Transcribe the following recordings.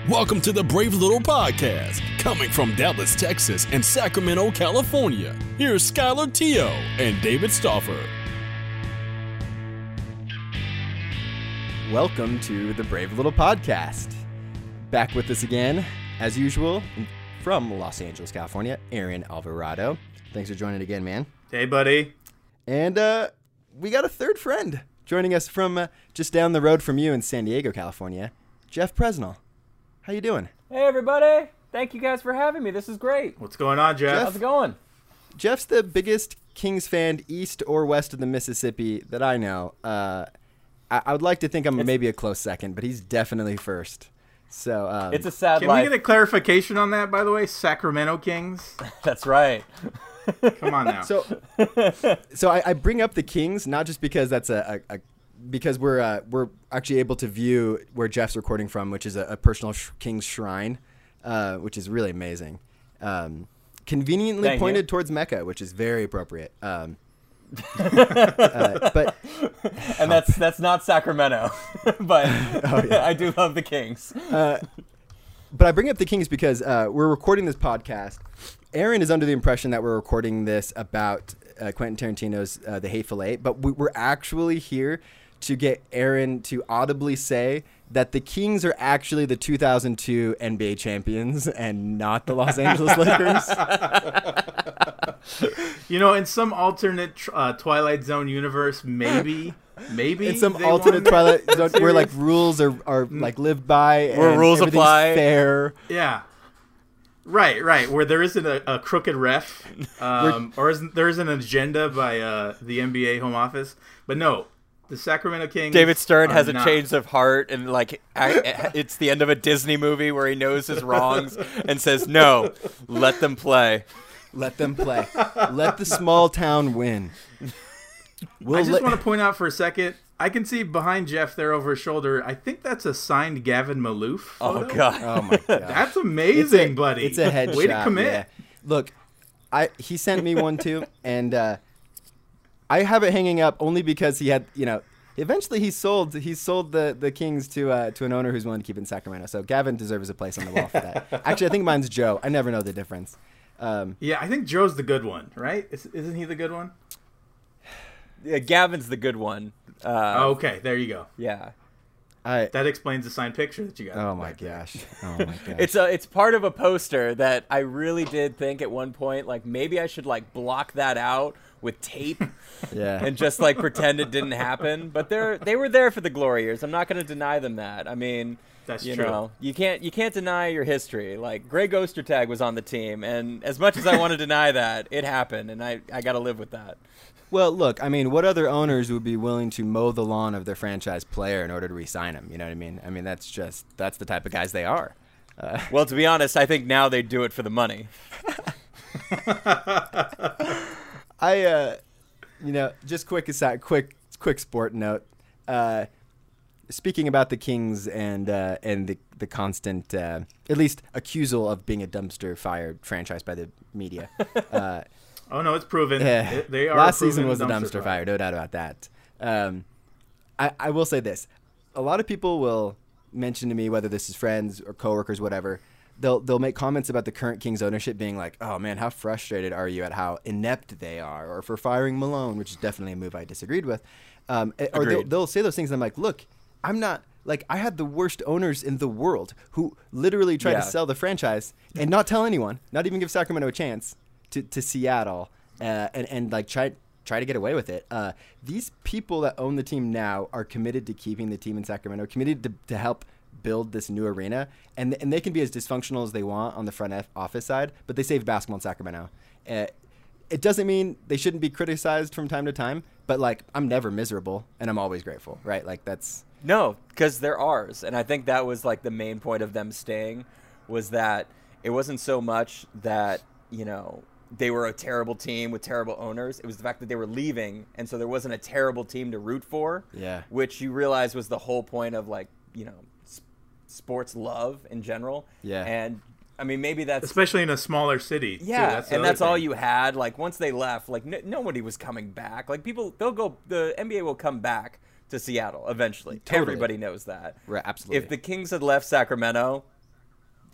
Welcome to the Brave Little Podcast, coming from Dallas, Texas, and Sacramento, California. Here's Skylar Teo and David Stauffer. Welcome to the Brave Little Podcast. Back with us again, as usual, from Los Angeles, California, Aaron Alvarado. Thanks for joining again, man. Hey, buddy. And we got a third friend joining us from just down the road from you in San Diego, California, Jeff Presnell. How you doing? Hey, everybody. Thank you guys for having me. This is great. What's going on, Jeff? How's it going? Jeff's the biggest Kings fan east or west of the Mississippi that I know. I would like to think I'm maybe a close second, but he's definitely first. So it's a sad Can life. we get a clarification on that, by the way? Sacramento Kings? That's right. Come on now. So I bring up the Kings not just because that's because we're actually able to view where Jeff's recording from, which is a personal Kings shrine, which is really amazing. Conveniently Thank pointed you. towards Mecca, which is very appropriate. But And that's not Sacramento, but I do love the Kings. But I bring up the Kings because we're recording this podcast. Aaron is under the impression that we're recording this about Quentin Tarantino's The Hateful Eight, but we're actually here to get Aaron to audibly say that the Kings are actually the 2002 NBA champions and not the Los Angeles Lakers. You know, in some alternate Twilight Zone universe, maybe In some they alternate won Twilight the Zone where like series. rules are like lived by Where and rules everything's apply. fair. Yeah. Right. Where there isn't a crooked ref, there isn't an agenda by the NBA home office. But no, the Sacramento Kings. David Stern are has a not. change of heart, and like it's the end of a Disney movie where he knows his wrongs and says, "No, let them play." Let them play. Let the small town win. I just want to point out for a second. I can see behind Jeff there over his shoulder. I think that's a signed Gavin Maloof photo. Oh God. Oh my god. That's amazing, buddy. It's a headshot. Way to commit. Yeah. Look, he sent me one too, and I have it hanging up only because he had, eventually he sold the Kings to an owner who's willing to keep it in Sacramento. So Gavin deserves a place on the wall for that. Actually, I think mine's Joe. I never know the difference. Yeah, I think Joe's the good one, right? Isn't he the good one? Yeah, Gavin's the good one. Okay, there you go. Yeah. That explains the signed picture that you got. Oh my back there. gosh. Oh my gosh. It's part of a poster that I really did think at one point, like maybe I should like block that out with tape Yeah. and just like pretend it didn't happen. But they were there for the glory years. I'm not going to deny them that. I mean, That's you true. know, you can't deny your history. Like Greg Ostertag was on the team, and as much as I want to deny that, it happened, and I got to live with that. Well, look, I mean, what other owners would be willing to mow the lawn of their franchise player in order to re-sign him? You know what I mean? I mean, that's the type of guys they are. Well, to be honest, I think now they do it for the money. Just quick sport note. Speaking about the Kings and the constant, at least accusal of being a dumpster fire franchise by the media. Oh no, it's proven. They are. Last a proven season was a dumpster fire, no doubt about that. I will say this: a lot of people will mention to me, whether this is friends or coworkers, whatever. They'll make comments about the current Kings ownership being like, "Oh man, how frustrated are you at how inept they are?" or for firing Malone, which is definitely a move I disagreed with. Or they'll say those things. And I'm like, look, I'm not. Like, I had the worst owners in the world who literally tried to sell the franchise and not tell anyone, not even give Sacramento a chance to Seattle and like try to get away with it. These people that own the team now are committed to keeping the team in Sacramento, committed to help build this new arena, and they can be as dysfunctional as they want on the front office side, but they saved basketball in Sacramento. It doesn't mean they shouldn't be criticized from time to time, but like I'm never miserable and I'm always grateful, right? Like that's... No, because they're ours. And I think that was like the main point of them staying, was that it wasn't so much that, they were a terrible team with terrible owners. It was the fact that they were leaving, and so there wasn't a terrible team to root for. Yeah. Which you realize was the whole point of like, sports love in general. Yeah. And I mean, maybe that's especially in a smaller city. too. yeah, the and other that's all thing. you had. Like once they left, like nobody was coming back. Like the NBA will come back to Seattle eventually. Totally. Everybody knows that. Right, absolutely. If the Kings had left Sacramento,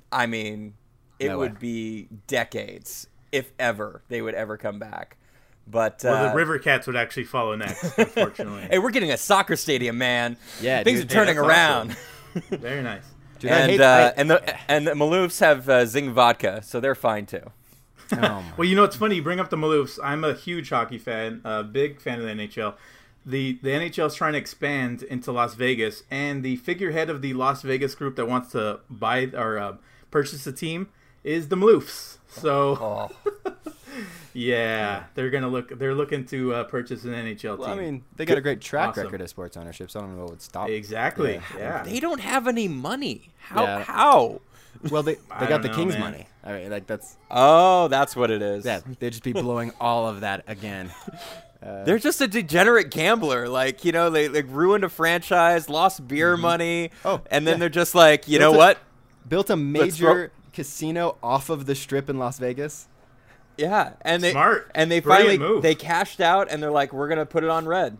I mean, it No way. would be decades, if ever, they would ever come back. But Well, the River Cats would actually follow next, unfortunately. hey, we're getting a soccer stadium, man. Yeah, things dude. are turning that's around. awesome. Very nice. Dude, And I- the Maloofs have Zing vodka, so they're fine too. oh my. Well, you know, it's funny. You bring up the Maloofs. I'm a huge hockey fan, a big fan of the NHL. The NHL is trying to expand into Las Vegas, and the figurehead of the Las Vegas group that wants to buy or purchase the team is the Maloofs. So, yeah, they're looking to purchase an NHL team. Well, I mean, they got a great track Awesome. record of sports ownership, so I don't know what would stop. Exactly. Yeah. They don't have any money. How? Yeah. How? Well, they I got the don't know, Kings man. money. I mean, like that's Oh, that's what it is. they'd just be blowing all of that again. They're just a degenerate gambler. Like, you know, they like ruined a franchise, lost beer money, Oh, and then yeah. they're just like, you know Built a- what? Built a throw- major casino off of the strip in Las Vegas. Yeah, and they Smart. and they Brilliant finally move. they cashed out, and they're like, we're gonna put it on red.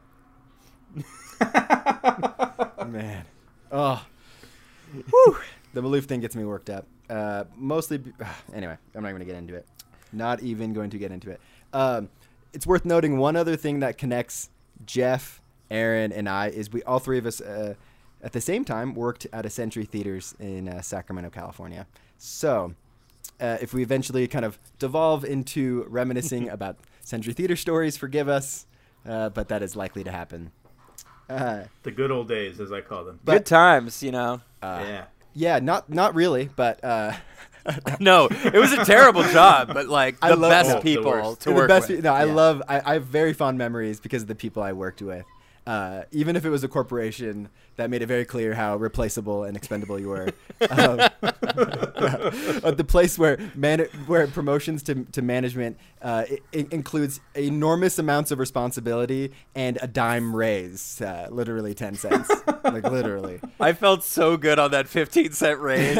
Man, oh, whew. The Maloof thing gets me worked up. Mostly, anyway, I'm not going to get into it. Not even going to get into it. It's worth noting one other thing that connects Jeff, Aaron, and I is we all three of us at the same time worked at a Century Theaters in Sacramento, California. So if we eventually kind of devolve into reminiscing about Century Theater stories, forgive us, but that is likely to happen. The good old days, as I call them. Good times, you know. Yeah. Yeah, not really, but No, it was a terrible job, but like I the love- best no, the people worst. to the work best. with. No, I Yeah. love. I have very fond memories because of the people I worked with. Even if it was a corporation that made it very clear how replaceable and expendable you were. The place where promotions to management includes enormous amounts of responsibility and a dime raise, literally 10 cents, like literally. I felt so good on that 15-cent raise.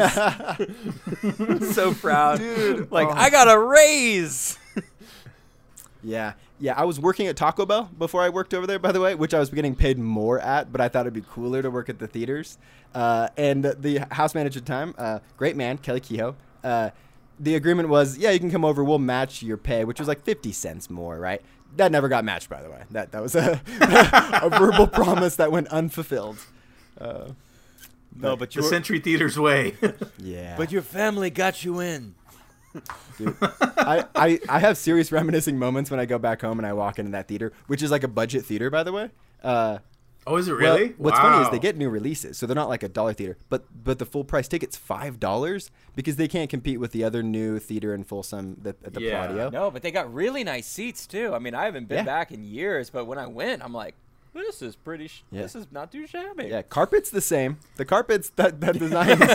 So proud. Dude, Like, oh. I got a raise. Yeah. I was working at Taco Bell before I worked over there, by the way, which I was getting paid more at, but I thought it'd be cooler to work at the theaters. And the house manager at the time, great man, Kelly Kehoe, the agreement was, yeah, you can come over, we'll match your pay, which was like 50 cents more, right? That never got matched, by the way. That was a verbal promise that went unfulfilled. No, but The Century Theater's way. Yeah. but your family got you in. Dude, I have serious reminiscing moments when I go back home and I walk into that theater, which is like a budget theater, by the way. Oh, is it Well, really? what's funny is Wow. they get new releases, so they're not like a dollar theater, but the full price ticket's $5 because they can't compete with the other new theater in Folsom at the Yeah. Palladio. No, but they got really nice seats too. I mean, I haven't been Yeah. back in years, but when I went, I'm like, this is pretty. Yeah. This is not too shabby. Yeah, carpet's the same. The carpet's that design is.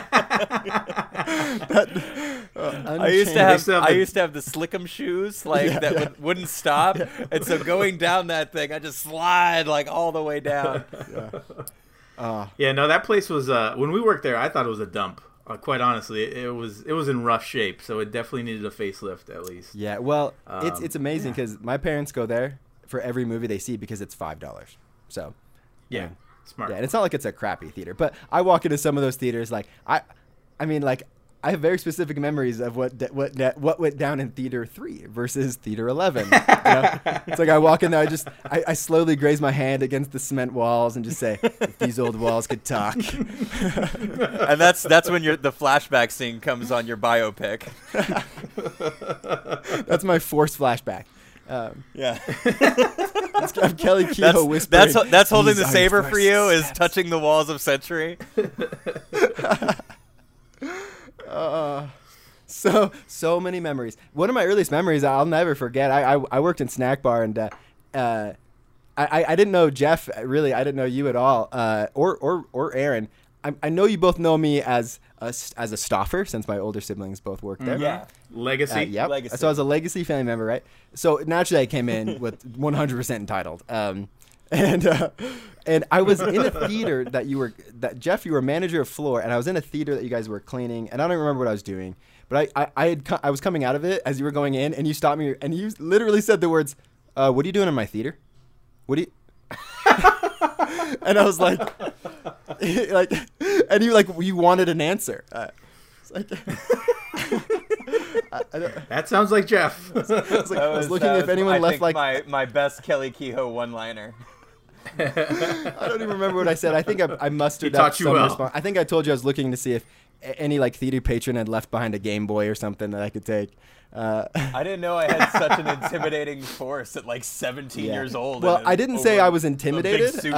I used to have still have I the- used to have the Slickum shoes that wouldn't stop, and so going down that thing, I just slide like all the way down. Yeah, no, that place was when we worked there. I thought it was a dump. Quite honestly, it was in rough shape, so it definitely needed a facelift at least. Yeah, well, it's amazing because my parents go there for every movie they see because it's $5. So. Yeah, smart. Yeah, and it's not like it's a crappy theater, but I walk into some of those theaters like I mean, like I have very specific memories of what went down in theater 3 versus theater 11. You know? It's like I walk in there, I slowly graze my hand against the cement walls and just say, if these old walls could talk. And that's when the flashback scene comes on your biopic. That's my forced flashback. Yeah, I'm Kelly Kehoe whispering. that's holding the "These are saber your for first you is steps." touching the walls of Century. So many memories. One of my earliest memories I'll never forget. I worked in snack bar and I didn't know Jeff really. I didn't know you at all, or Aaron. I know you both know me as a staffer since my older siblings both worked there. Yeah. Legacy. Yep. Legacy. So I was a legacy family member, right? So naturally I came in with 100% entitled. And I was in a theater that Jeff, you were manager of floor, and I was in a theater that you guys were cleaning, and I don't remember what I was doing, but I was coming out of it as you were going in, and you stopped me, and you literally said the words, "What are you doing in my theater? What do you?" And I was like, and you wanted an answer. It's like, That sounds like Jeff. I was looking if anyone left like my best Kelly Kehoe one-liner. I don't even remember what I said. I think I mustered He up taught you some well. response. I think I told you I was looking to see if any like theater patron had left behind a Game Boy or something that I could take. I didn't know I had such an intimidating force at like 17 Yeah. years old. Well, and I didn't say over I was a intimidated. big suit.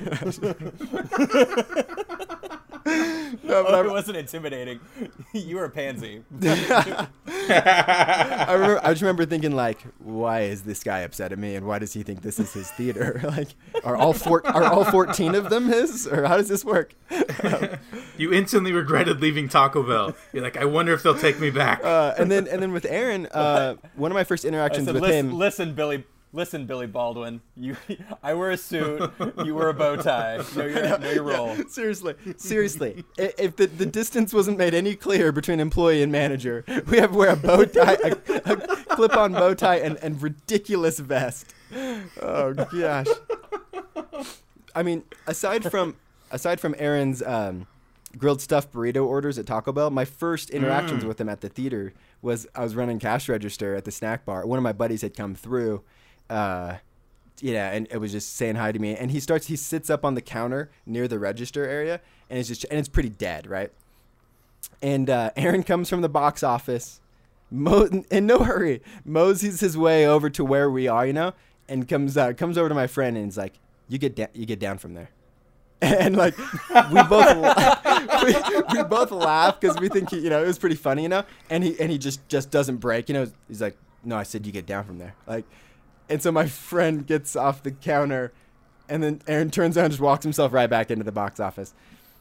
No, but Oh, it wasn't intimidating. You were a pansy. I just remember thinking like, why is this guy upset at me, and why does he think this is his theater? Like, are all 14 of them his, or how does this work? You instantly regretted leaving Taco Bell. You're like, I wonder if they'll take me back. And then with Aaron, one of my first I interactions said, with listen, him. Listen, Billy Baldwin. I wear a suit. You wear a bow tie. Know your role. Seriously. If the distance wasn't made any clearer between employee and manager, we have to wear a bow tie, a clip-on bow tie, and ridiculous vest. Oh gosh. I mean, aside from Aaron's grilled stuffed burrito orders at Taco Bell, my first interactions with him at the theater was I was running cash register at the snack bar. One of my buddies had come through. And it was just saying hi to me. And he sits up on the counter near the register area, and it's pretty dead, right? And Aaron comes from the box office, in no hurry, moseys his way over to where we are, and comes over to my friend and is like, "You get down from there." And like we both we both laugh because we think it was pretty funny, And he just doesn't break, He's like, "No, I said you get down from there." Like. And so my friend gets off the counter, and then Aaron turns around and just walks himself right back into the box office.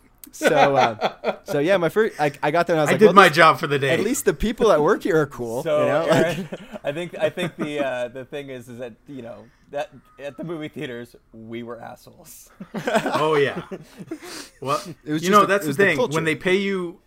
So yeah, my first I got there and I was like, I did my job for the day. At least the people that work here are cool. So Aaron, I think the thing is that that at the movie theaters we were assholes. Oh yeah. Well, that's the thing. When they pay you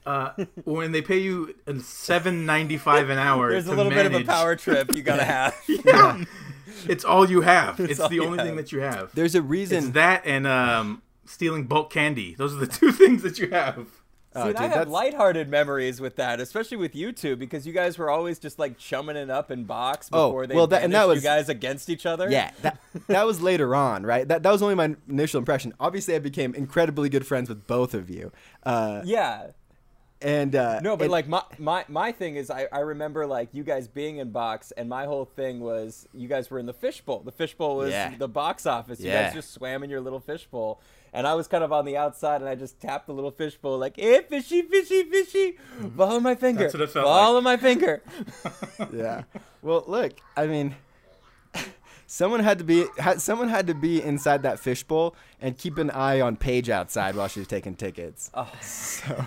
$7.95 an hour, There's a little bit of a power trip you gotta have. Yeah. It's all you have. It's the only thing that you have. There's a reason. It's that and stealing bulk candy. Those are the two things that you have. See, I have lighthearted memories with that, especially with you two, because you guys were always just like chumming it up in box before they banished you guys against each other. Yeah, that was later on, right? That was only my initial impression. Obviously, I became incredibly good friends with both of you. Yeah. And no, but like my thing is I remember like you guys being in box, and my whole thing was you guys were in the fishbowl. The fishbowl was the box office. You guys just swam in your little fishbowl, and I was kind of on the outside, and I just tapped the little fishbowl like, "Hey, fishy, fishy, fishy, follow my finger, That's what it felt follow my finger." Yeah. Well, look, I mean, someone had to be inside that fishbowl and keep an eye on Paige outside while she was taking tickets. Oh. So,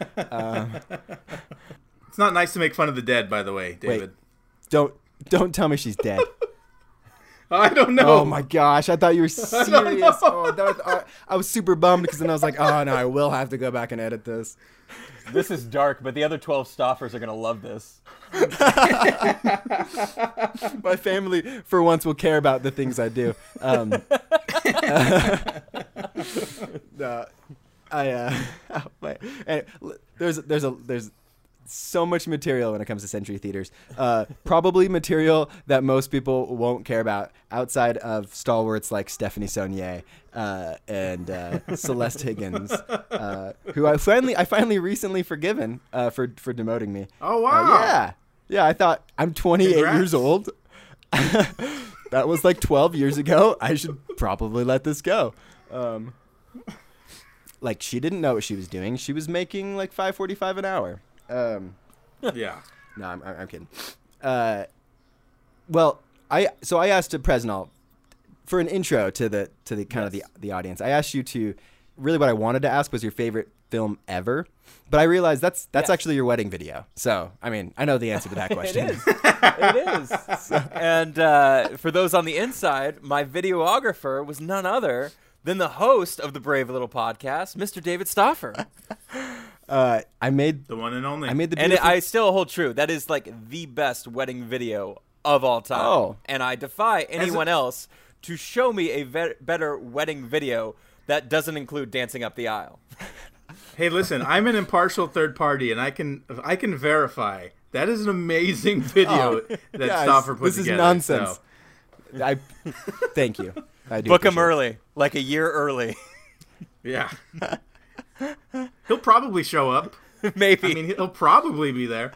it's not nice to make fun of the dead, by the way, David. Wait, don't tell me she's dead. I don't know. Oh my gosh, I thought you were serious. I was super bummed because then I was like, oh no, I will have to go back and edit this. This is dark, but the other 12 Stoffers are gonna love this. My family, for once, will care about the things I do. There's so much material when it comes to Century Theaters. Probably material that most people won't care about outside of stalwarts like Stephanie Saunier and Celeste Higgins, who I finally recently forgiven for demoting me. Oh wow! Yeah. I thought I'm 28 years old. That was like 12 years ago. I should probably let this go. Like she didn't know what she was doing. She was making like $5.45 an hour. Yeah. No, I'm kidding. Well, I asked Presnell for an intro to the kind of the audience. I asked you to really what I wanted to ask was your favorite film ever, but I realized that's actually your wedding video. So I mean, I know the answer to that question. It is. So. And for those on the inside, my videographer was none other than the host of the Brave Little Podcast, Mr. David Stoffer. I made the one and only. I made the and I still hold true. That is like the best wedding video of all time. Oh. And I defy anyone else to show me a better wedding video that doesn't include dancing up the aisle. Hey, listen, I'm an impartial third party, and I can verify that is an amazing video that Guys, Stauffer put this together. is nonsense. So, I thank you. I do Book him appreciate it. early, like a year early. yeah. He'll probably show up. Maybe. I mean, he'll probably be there.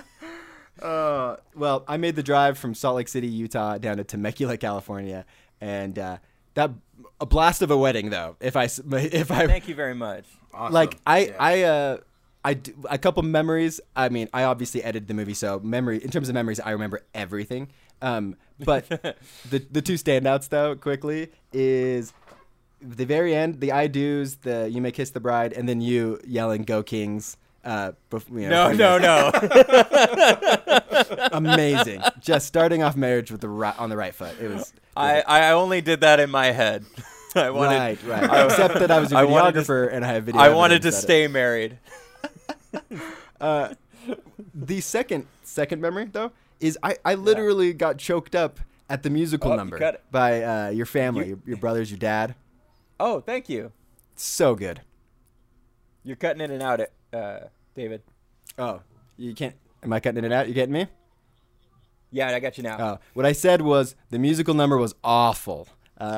Well, I made the drive from Salt Lake City, Utah, down to Temecula, California, and that a blast of a wedding, though. If I Thank you very much. Awesome. like, Yeah. I do, a couple memories. I mean, I obviously edited the movie, so in terms of memories, I remember everything. But the two standouts, though, quickly, is the very end, the I do's, the "You May Kiss the Bride," and then you yelling "Go Kings." No. Amazing. Just starting off marriage with on the right foot. It was. I only did that in my head. I wanted, Right. Except that I was a I wanted to- videographer and I have video. I wanted to evidence that stay married. The second memory, though, is I literally got choked up at the musical Oh, you number got it. by your family, your brothers, your dad. Oh, thank you. So good. You're cutting in and out, David. Oh, you can't. Am I cutting it out? You getting me? Yeah, I got you now. Oh, what I said was the musical number was awful.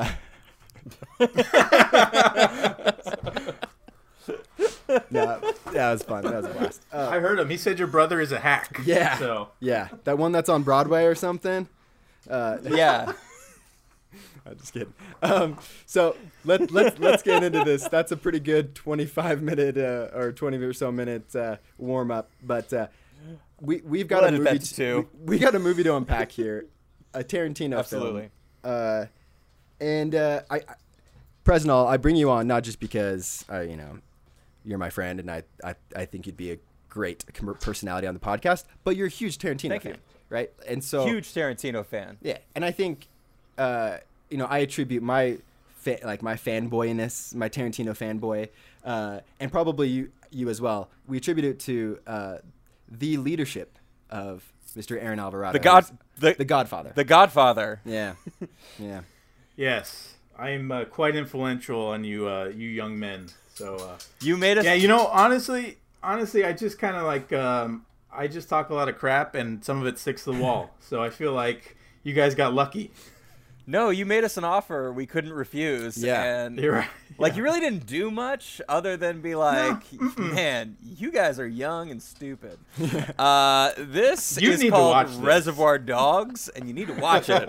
No, that was fun. That was a blast. I heard him. He said your brother is a hack. Yeah. So Yeah, that one that's on Broadway or something. Yeah. I'm just kidding. So let's get into this. That's a pretty good 25-minute or 20 or so minute warm up. But we've got We'll a edit movie. that to two. We got a movie to unpack here, a Tarantino Absolutely. film. And Presnell, I bring you on not just because you're my friend and I think you'd be a great personality on the podcast, but you're a huge Tarantino Thank fan, you. right? And so Huge Tarantino fan. yeah, and I think I attribute my my fanboyness, my Tarantino fanboy, and probably you as well. We attribute it to the leadership of Mr. Aaron Alvarado, the Godfather. The Godfather. Yeah, yeah. yes, I'm quite influential on you young men. So You made us. yeah, honestly, I just kind of like I just talk a lot of crap and some of it sticks to the wall. So I feel like you guys got lucky. No, you made us an offer we couldn't refuse. Yeah. And You're right. like you really didn't do much other than be like, man, you guys are young and stupid. This You is need to called watch this. Reservoir Dogs, and you need to watch it.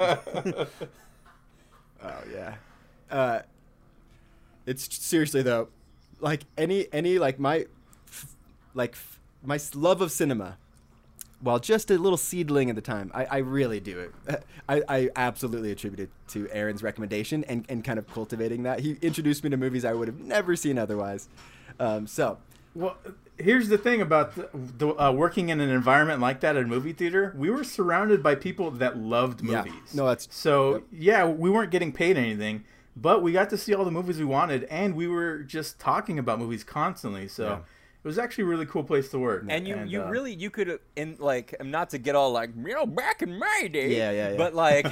Oh yeah. It's seriously though, like any like my love of cinema. While just a little seedling at the time, I really do it. I absolutely attribute it to Aaron's recommendation and kind of cultivating that. He introduced me to movies I would have never seen otherwise. So Well, here's the thing about working in an environment like that at a movie theater. We were surrounded by people that loved Yeah. movies. No, that's- so yep. yeah, we weren't getting paid anything, but we got to see all the movies we wanted, and we were just talking about movies constantly. So Yeah. it was actually a really cool place to work. And you could in like not to get all like back in my day. Yeah. But like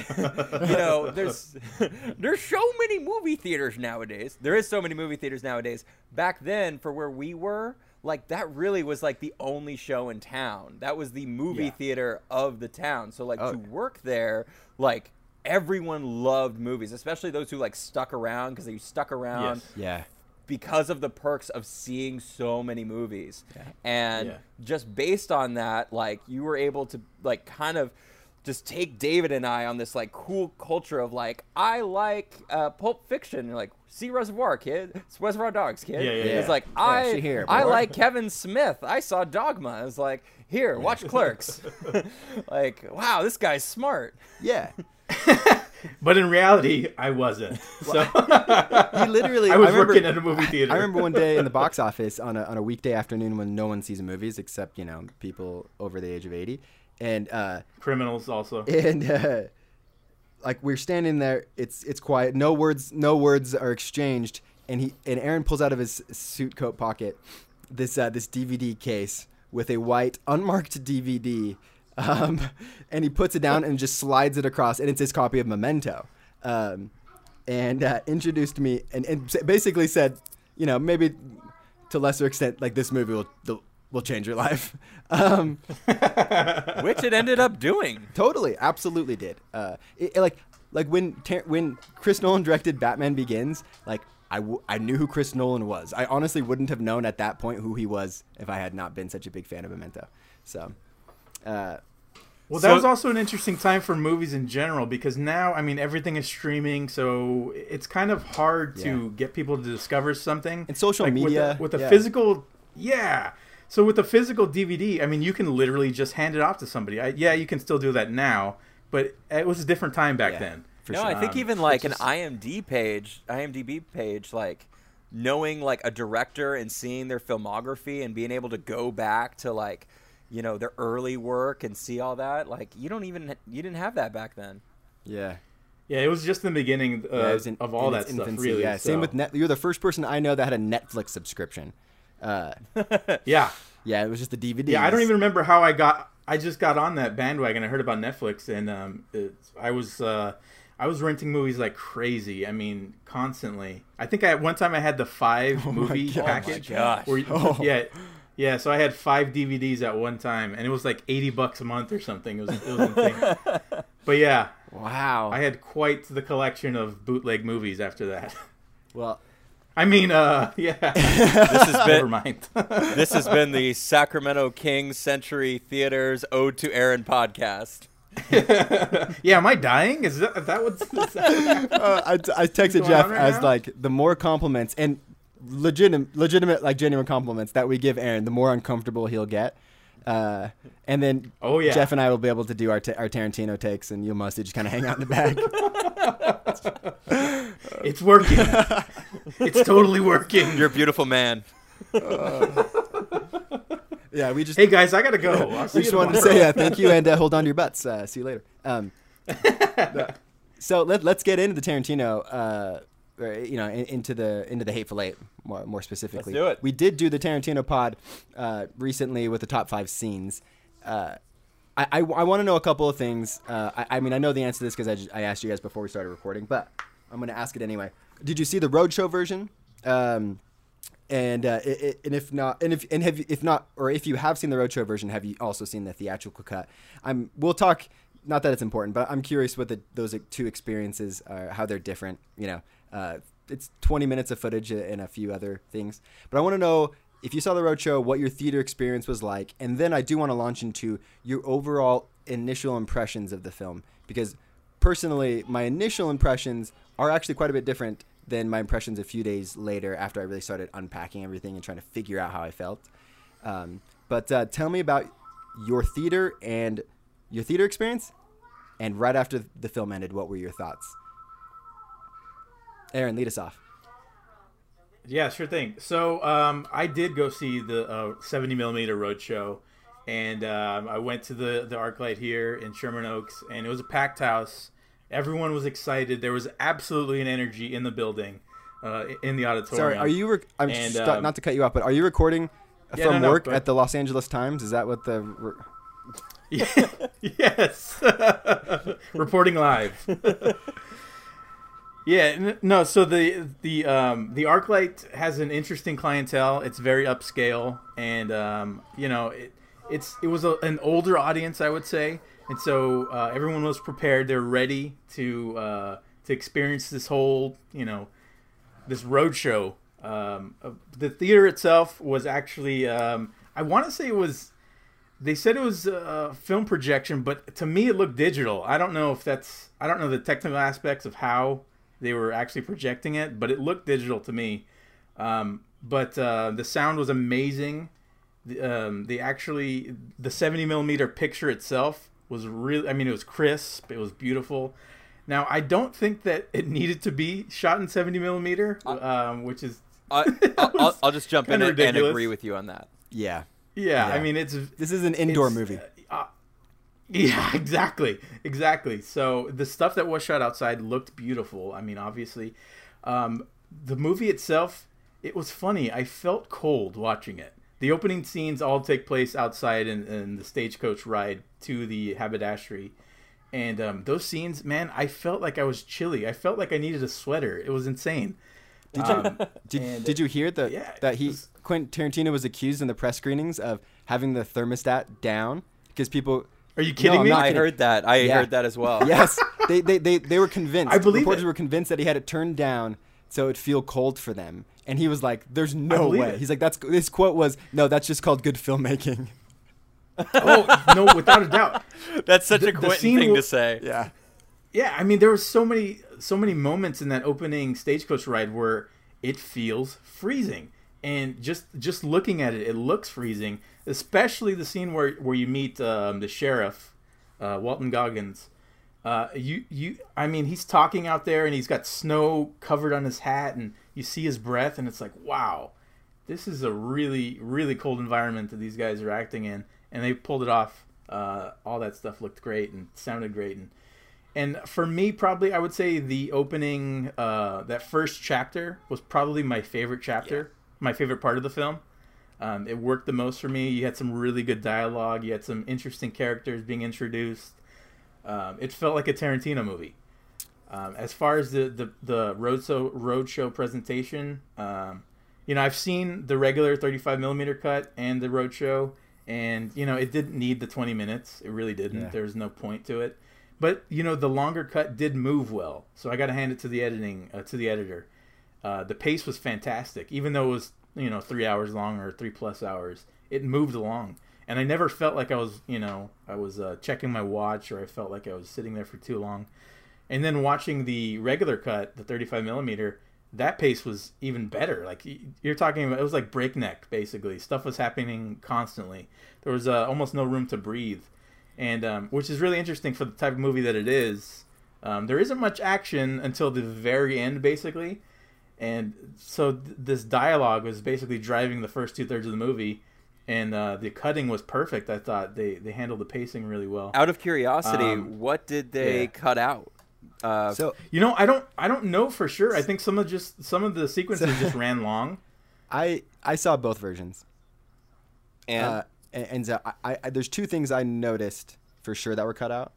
there's so many movie theaters nowadays. There is so many movie theaters nowadays. Back then, for where we were, like that really was like the only show in town. That was the movie Yeah. theater of the town. So like Oh. to work there, like everyone loved movies, especially those who like stuck around because they stuck around Yes. yeah. because of the perks of seeing so many movies. And Yeah. just based on that, like you were able to like kind of just take David and I on this like cool culture of like, I like Pulp Fiction. You're like, see Reservoir, kid. It's Reservoir Dogs, kid. Yeah. It's like, Yeah, see here, I boy. like Kevin Smith. I saw Dogma. It's like, here, watch Clerks. Like, wow, this guy's smart. Yeah. But in reality, I wasn't. So He literally. I was remember- working at a movie theater. I remember one day in the box office on a weekday afternoon when no one sees movies except people over the age of 80, and Criminals also. like we're standing there, it's quiet, no words are exchanged, and Aaron pulls out of his suit coat pocket this DVD case with a white unmarked DVD, and he puts it down and just slides it across, and it's his copy of Memento, and introduced me and basically said, maybe to lesser extent, like this movie will change your life. Which it ended up doing. Totally, absolutely did. Like when Chris Nolan directed Batman Begins, like I knew who Chris Nolan was. I honestly wouldn't have known at that point who he was if I had not been such a big fan of Memento. So, that was also an interesting time for movies in general, because now, I mean, everything is streaming, so it's kind of hard to get people to discover something. And social media. With a physical, So with the physical DVD, I mean, you can literally just hand it off to somebody. You can still do that now, but it was a different time back then. For no, sure. I think even like an IMDb page, like knowing like a director and seeing their filmography and being able to go back to like, you know, their early work and see all that, like you didn't have that back then. Yeah. Yeah, it was just the beginning of all that stuff, really. Yeah, same with You're the first person I know that had a Netflix subscription. Yeah, it was just the DVD. Yeah, I don't even remember how I just got on that bandwagon. I heard about Netflix, and I was renting movies like crazy. I mean, constantly. I think one time I had the 5 movie package. Oh my gosh. Yeah. So I had 5 DVDs at one time, and it was like $80 a month or something. It was insane. But yeah. Wow. I had quite the collection of bootleg movies after that. Well, I mean, This has been never mind. This has been the Sacramento Kings Century Theater's Ode to Aaron podcast. Yeah, am I dying? Is that what's I texted Jeff as like the more compliments and legitimate like genuine compliments that we give Aaron, the more uncomfortable he'll get. And then Jeff and I will be able to do our Tarantino takes, and you'll mostly just kind of hang out in the back. It's working. It's totally working. You're a beautiful man. Yeah, we just. Hey guys, I gotta go. I'll see We just you wanted to tomorrow. say thank you and hold on to your butts. See you later. So let's get into the Tarantino. Into the Hateful Eight more specifically. Let's do it. We did do the Tarantino pod recently with the top 5 scenes. I want to know a couple of things. I mean, I know the answer to this because I asked you guys before we started recording, but I'm going to ask it anyway. Did you see the Roadshow version? And if not, or if you have seen the Roadshow version, have you also seen the theatrical cut? We'll talk. Not that it's important, but I'm curious what those 2 experiences are, how they're different. You know, it's 20 minutes of footage and a few other things. But I want to know if you saw the Roadshow, what your theater experience was like, and then I do want to launch into your overall initial impressions of the film, because personally, my initial impressions are actually quite a bit different than my impressions a few days later after I really started unpacking everything and trying to figure out how I felt. But tell me about your theater experience, and right after the film ended, what were your thoughts? Aaron, lead us off. Yeah, sure thing. So I did go see the 70mm Roadshow, and I went to the ArcLight here in Sherman Oaks, and it was a packed house. Everyone was excited. There was absolutely an energy in the building, in the auditorium. Sorry, are you? Not to cut you off, but are you recording from work at the Los Angeles Times? Is that what the? Yes, reporting live. Yeah, no. So the ArcLight has an interesting clientele. It's very upscale, and it was an older audience, I would say, and so everyone was prepared. They're ready to experience this whole this roadshow. The theater itself was actually I want to say it was. They said it was a film projection, but to me it looked digital. I don't know the technical aspects of how they were actually projecting it, but it looked digital to me. But the sound was amazing. The 70mm picture itself was really, I mean, it was crisp. It was beautiful. Now, I don't think that it needed to be shot in 70mm, which is... I'll just jump in and agree with you on that. Yeah. Yeah, I mean, this is an indoor movie. Yeah, exactly. So the stuff that was shot outside looked beautiful. I mean, obviously, the movie itself, it was funny. I felt cold watching it. The opening scenes all take place outside in the stagecoach ride to the haberdashery, and those scenes, man, I felt like I was chilly. I felt like I needed a sweater. It was insane. Did you hear that Quentin Tarantino was accused in the press screenings of having the thermostat down because people. Are you kidding I'm me? not I kidding. heard that. I Yeah. heard that as well. Yes, they were convinced. I believe Reporters it. were convinced that he had it turned down so it'd feel cold for them, and he was like, "There's I no believe way." it. He's like, "That's this quote was no, that's just called good filmmaking." Oh no, without a doubt. That's such a The Quentin scene thing will- to say. Yeah, Yeah, I mean, there were so many moments in that opening Stagecoach ride where it feels freezing, and just looking at it, it looks freezing. Especially the scene where you meet the sheriff, Walton Goggins. I mean, he's talking out there, and he's got snow covered on his hat, and you see his breath, and it's like, wow, this is a really, really cold environment that these guys are acting in, and they pulled it off. All that stuff looked great and sounded great, and for me, probably I would say the opening, that first chapter was probably my favorite chapter, my favorite part of the film. It worked the most for me. You had some really good dialogue. You had some interesting characters being introduced. It felt like a Tarantino movie. As far as the roadshow presentation, I've seen the regular 35mm cut and the roadshow, and it didn't need the 20 minutes. It really didn't. Yeah. There was no point to it. But the longer cut did move well, so I got to hand it to the editor. The pace was fantastic, even though it was 3 hours long or 3+ hours. It moved along, and I never felt like I was checking my watch, or I felt like I was sitting there for too long. And then watching the regular cut, the 35mm, that pace was even better. Like you're talking about, it was like breakneck basically. Stuff was happening constantly. There was almost no room to breathe. And which is really interesting for the type of movie that it is. There isn't much action until the very end, basically. And so this dialogue was basically driving the first 2/3 of the movie. And the cutting was perfect. I thought they handled the pacing really well. Out of curiosity, what did they cut out? so I don't know for sure. I think some of the sequences just ran long. I saw both versions. And And so I there's two things I noticed for sure that were cut out.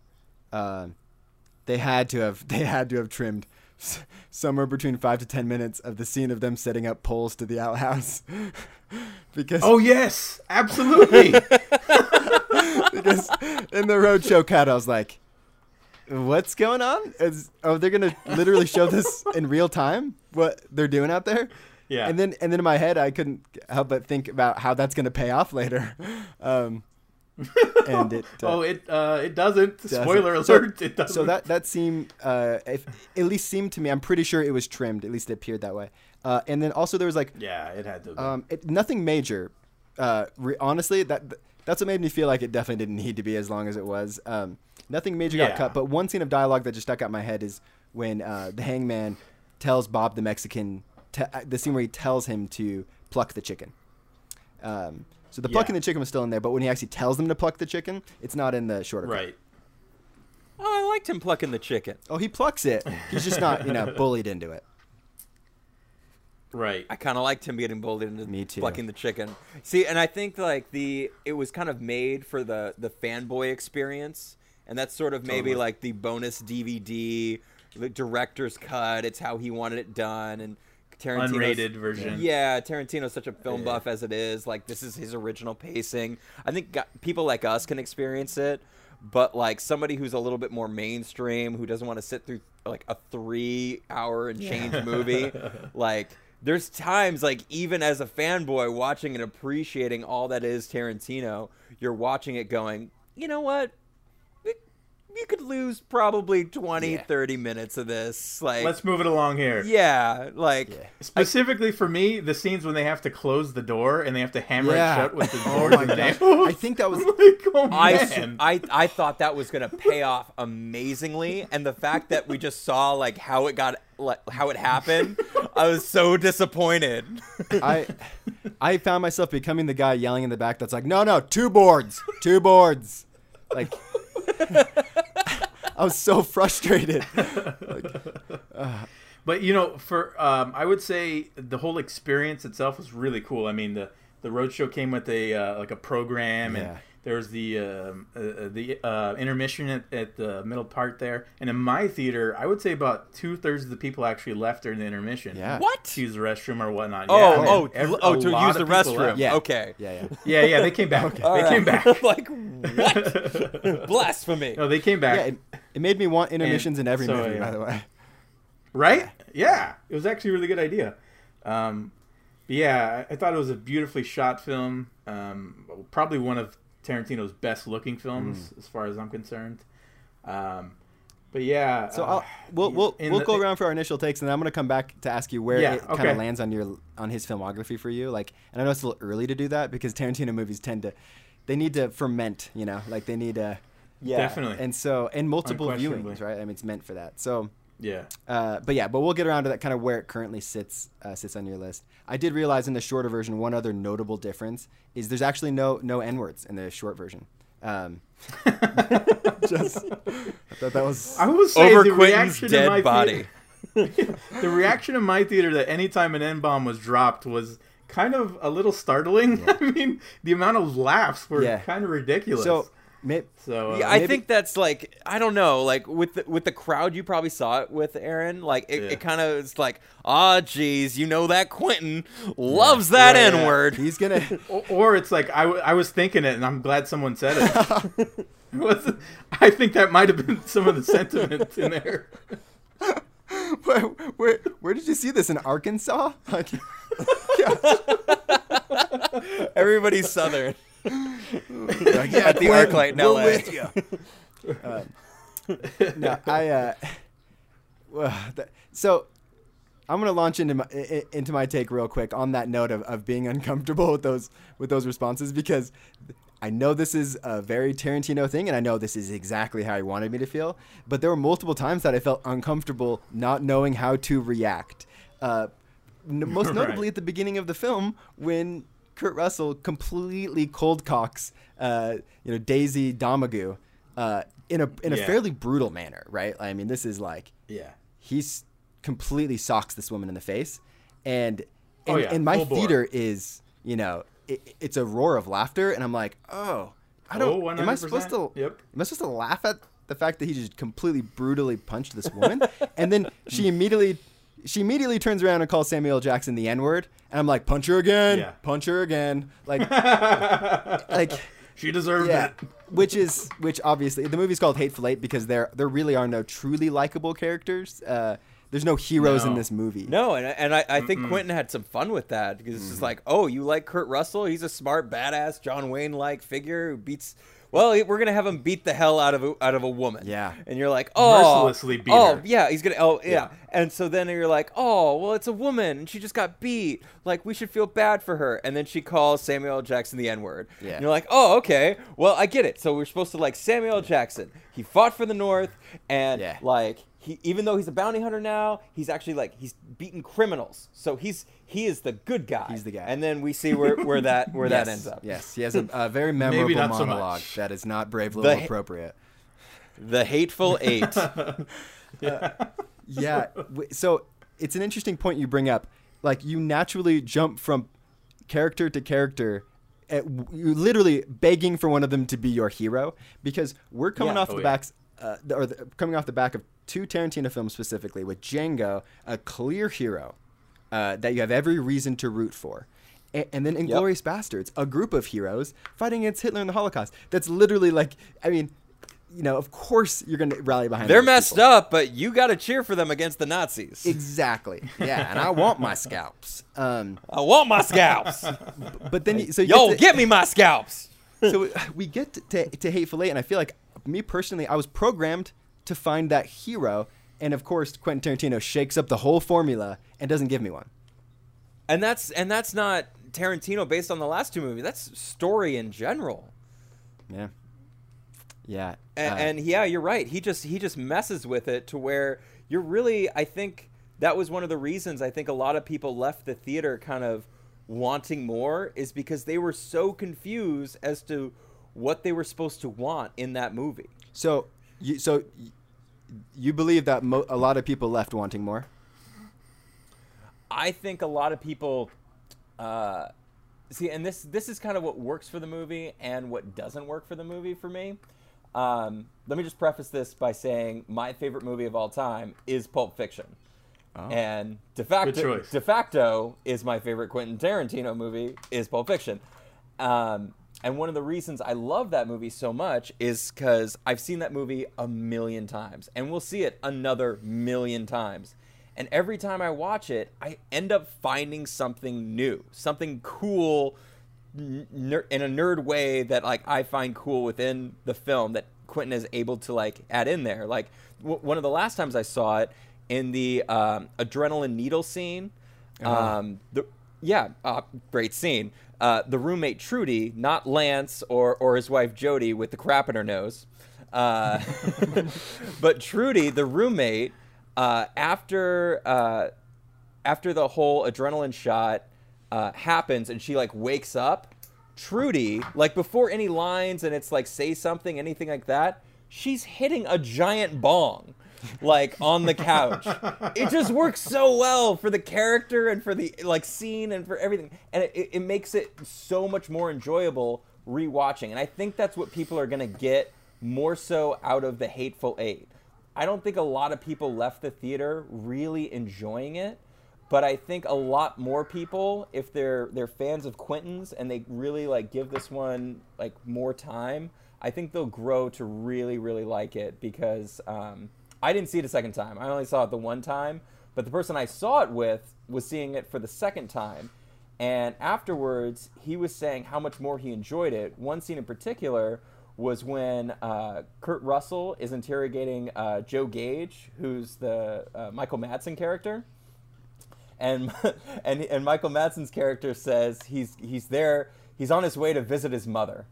They had to have trimmed somewhere between 5 to 10 minutes of the scene of them setting up poles to the outhouse, because Oh yes, absolutely. because in the roadshow cut I was like, what's going on? They're gonna literally show this in real time what they're doing out there? Yeah. And then in my head I couldn't help but think about how that's gonna pay off later. And it it doesn't. doesn't. Spoiler alert! It doesn't. So that seemed at least seemed to me. I'm pretty sure it was trimmed. At least it appeared that way. And then also there was like yeah, it had to. nothing major. Honestly, that's what made me feel like it definitely didn't need to be as long as it was. Nothing major got Yeah. cut, but one scene of dialogue that just stuck out in my head is when the hangman tells Bob the Mexican the scene where he tells him to pluck the chicken. So the plucking the chicken was still in there, but when he actually tells them to pluck the chicken, it's not in the shorter cut. Right. oh, I liked him plucking the chicken. Oh, he plucks it. He's just not, bullied into it. Right. I kind of liked him getting bullied into Me too. plucking the chicken. See, and I think like it was kind of made for the fanboy experience, and that's sort of maybe Totally. like the bonus DVD, the director's cut. It's how he wanted it done, and Tarantino's Unrated version. Yeah, Tarantino's such a film buff as it is. Like this is his original pacing. I think people like us can experience it, but like somebody who's a little bit more mainstream, who doesn't want to sit through like a 3-hour and change movie, like. There's times, like, even as a fanboy watching and appreciating all that is Tarantino, you're watching it going, you know what? You could lose probably 20, 30 minutes of this. Like, Let's move it along here. yeah, like, Specifically for me, the scenes when they have to close the door and they have to hammer it shut with the Oh doors my and God. nails. I think that was Like, oh, man. I thought that was gonna pay off amazingly, and the fact that we just saw like how it happened, I was so disappointed. I found myself becoming the guy yelling in the back that's like, no, 2 boards. Like, I was so frustrated. But for I would say the whole experience itself was really cool. I mean, the roadshow came with a like a program, and There's the intermission at the middle part there, and in my theater, I would say about 2/3 of the people actually left during the intermission. Yeah. What? To use the restroom or whatnot. Oh, yeah, oh, man. oh, A to lot use the of people restroom. left. Yeah. Okay. Yeah. Yeah, they came back. All They right. came back. Like, what? Blasphemy. No, they came back. Yeah, it made me want intermissions in every so, movie, yeah. by the way. Right? Yeah. It was actually a really good idea. But yeah, I thought it was a beautifully shot film. Probably one of Tarantino's best looking films, as far as I'm concerned. But yeah. So we'll go around for our initial takes, and then I'm going to come back to ask you where it kind of lands on his filmography for you. Like, and I know it's a little early to do that because Tarantino movies they need to ferment, like they need to. Yeah. Definitely. And multiple Unquestionably. viewings, right? I mean, it's meant for that. So. Yeah. But we'll get around to that kind of where it currently sits on your list. I did realize in the shorter version one other notable difference is there's actually no N-words in the short version. I thought that was. I will say Over the Quentin's reaction in my dead body. The reaction in my theater that anytime an N-bomb was dropped was kind of a little startling. Yeah. I mean, the amount of laughs were kind of ridiculous. So Yeah, I think that's like, I don't know, like with the crowd, you probably saw it with Aaron. Like it kind of is like, geez, that Quentin loves that N-word. He's gonna. or it's like I was thinking it, and I'm glad someone said it. I think that might have been some of the sentiment in there. Where did you see this in Arkansas? Like, Everybody's Southern. At the ArcLight in LA. With you. So I'm gonna launch into my take real quick on that note of being uncomfortable with those responses, because I know this is a very Tarantino thing, and I know this is exactly how he wanted me to feel. But there were multiple times that I felt uncomfortable not knowing how to react. Most notably at the beginning of the film when Kurt Russell completely cold cocks, Daisy Domergue, in a fairly brutal manner, right? I mean, this is like, he's completely socks this woman in the face, and my theater is, it's a roar of laughter, and I'm like, am I supposed to? Yep. Am I supposed to laugh at the fact that he just completely brutally punched this woman, and then she immediately turns around and calls Samuel L. Jackson the N-word, and I'm like, punch her again, like she deserved it. Which obviously the movie's called Hateful Eight because there really are no truly likable characters. There's no heroes in this movie. No, and I think Quentin had some fun with that because it's just like, you like Kurt Russell? He's a smart, badass, John Wayne-like figure who beats. Well, we're gonna have him beat the hell out of a woman. Yeah. And you're like, mercilessly beat her. Yeah, he's gonna. Oh, yeah. And so then you're like, well, it's a woman and she just got beat. Like, we should feel bad for her. And then she calls Samuel L. Jackson the N-word. Yeah. And you're like, okay. Well, I get it. So we're supposed to like Samuel L. Jackson. He fought for the North, and like. Even though he's a bounty hunter now, he's actually he's beating criminals. So he is the good guy. He's the guy. And then we see where that ends up. Yes, he has a very memorable not so monologue much. that is not Brave Little Appropriate. The Hateful Eight. So it's an interesting point you bring up. Like, you naturally jump from character to character. You're literally begging for one of them to be your hero, because we're coming off coming off the back of two Tarantino films specifically, with Django, a clear hero that you have every reason to root for. And then Inglourious Bastards, a group of heroes fighting against Hitler in the Holocaust. That's literally like, I mean, of course you're going to rally behind They're those messed people. up, but you got to cheer for them against the Nazis. Exactly. Yeah, and I want my scalps. I want my scalps. But then, get me my scalps. So we get to Hateful Eight, and I feel like, me personally, I was programmed to find that hero, and of course Quentin Tarantino shakes up the whole formula and doesn't give me one. And that's not Tarantino based on the last two movies. That's story in general. Yeah. And you're right. He just messes with it to where you're really, I think that was one of the reasons I think a lot of people left the theater kind of wanting more, is because they were so confused as to what they were supposed to want in that movie. So you believe that a lot of people left wanting more? I think a lot of people See, and this is kind of what works for the movie and what doesn't work for the movie for me. Let me just preface this by saying my favorite movie of all time is Pulp Fiction. Oh. And de facto is my favorite Quentin Tarantino movie is Pulp Fiction. And one of the reasons I love that movie so much is because I've seen that movie 1,000,000 times, and we'll see it another 1,000,000 times. And every time I watch it, I end up finding something new, something cool in a nerd way that like I find cool within the film that Quentin is able to like add in there. Like one of the last times I saw it in the adrenaline needle scene, great scene. The roommate Trudy, not Lance or his wife Jody with the crap in her nose, but Trudy, the roommate. After the whole adrenaline shot happens and she like wakes up, Trudy, like before any lines and it's like say something, anything like that, she's hitting a giant bong like on the couch. It just works so well for the character and for the like scene and for everything, and it makes it so much more enjoyable rewatching. And I think that's what people are gonna get more so out of The Hateful Eight. I don't think a lot of people left the theater really enjoying it, but I think a lot more people, if they're fans of Quentin's and they really like give this one like more time, I think they'll grow to really, really like it because I didn't see it a second time. I only saw it the one time, but the person I saw it with was seeing it for the second time. And afterwards, he was saying how much more he enjoyed it. One scene in particular was when Kurt Russell is interrogating Joe Gage, who's the Michael Madsen character, and Michael Madsen's character says he's there, he's on his way to visit his mother.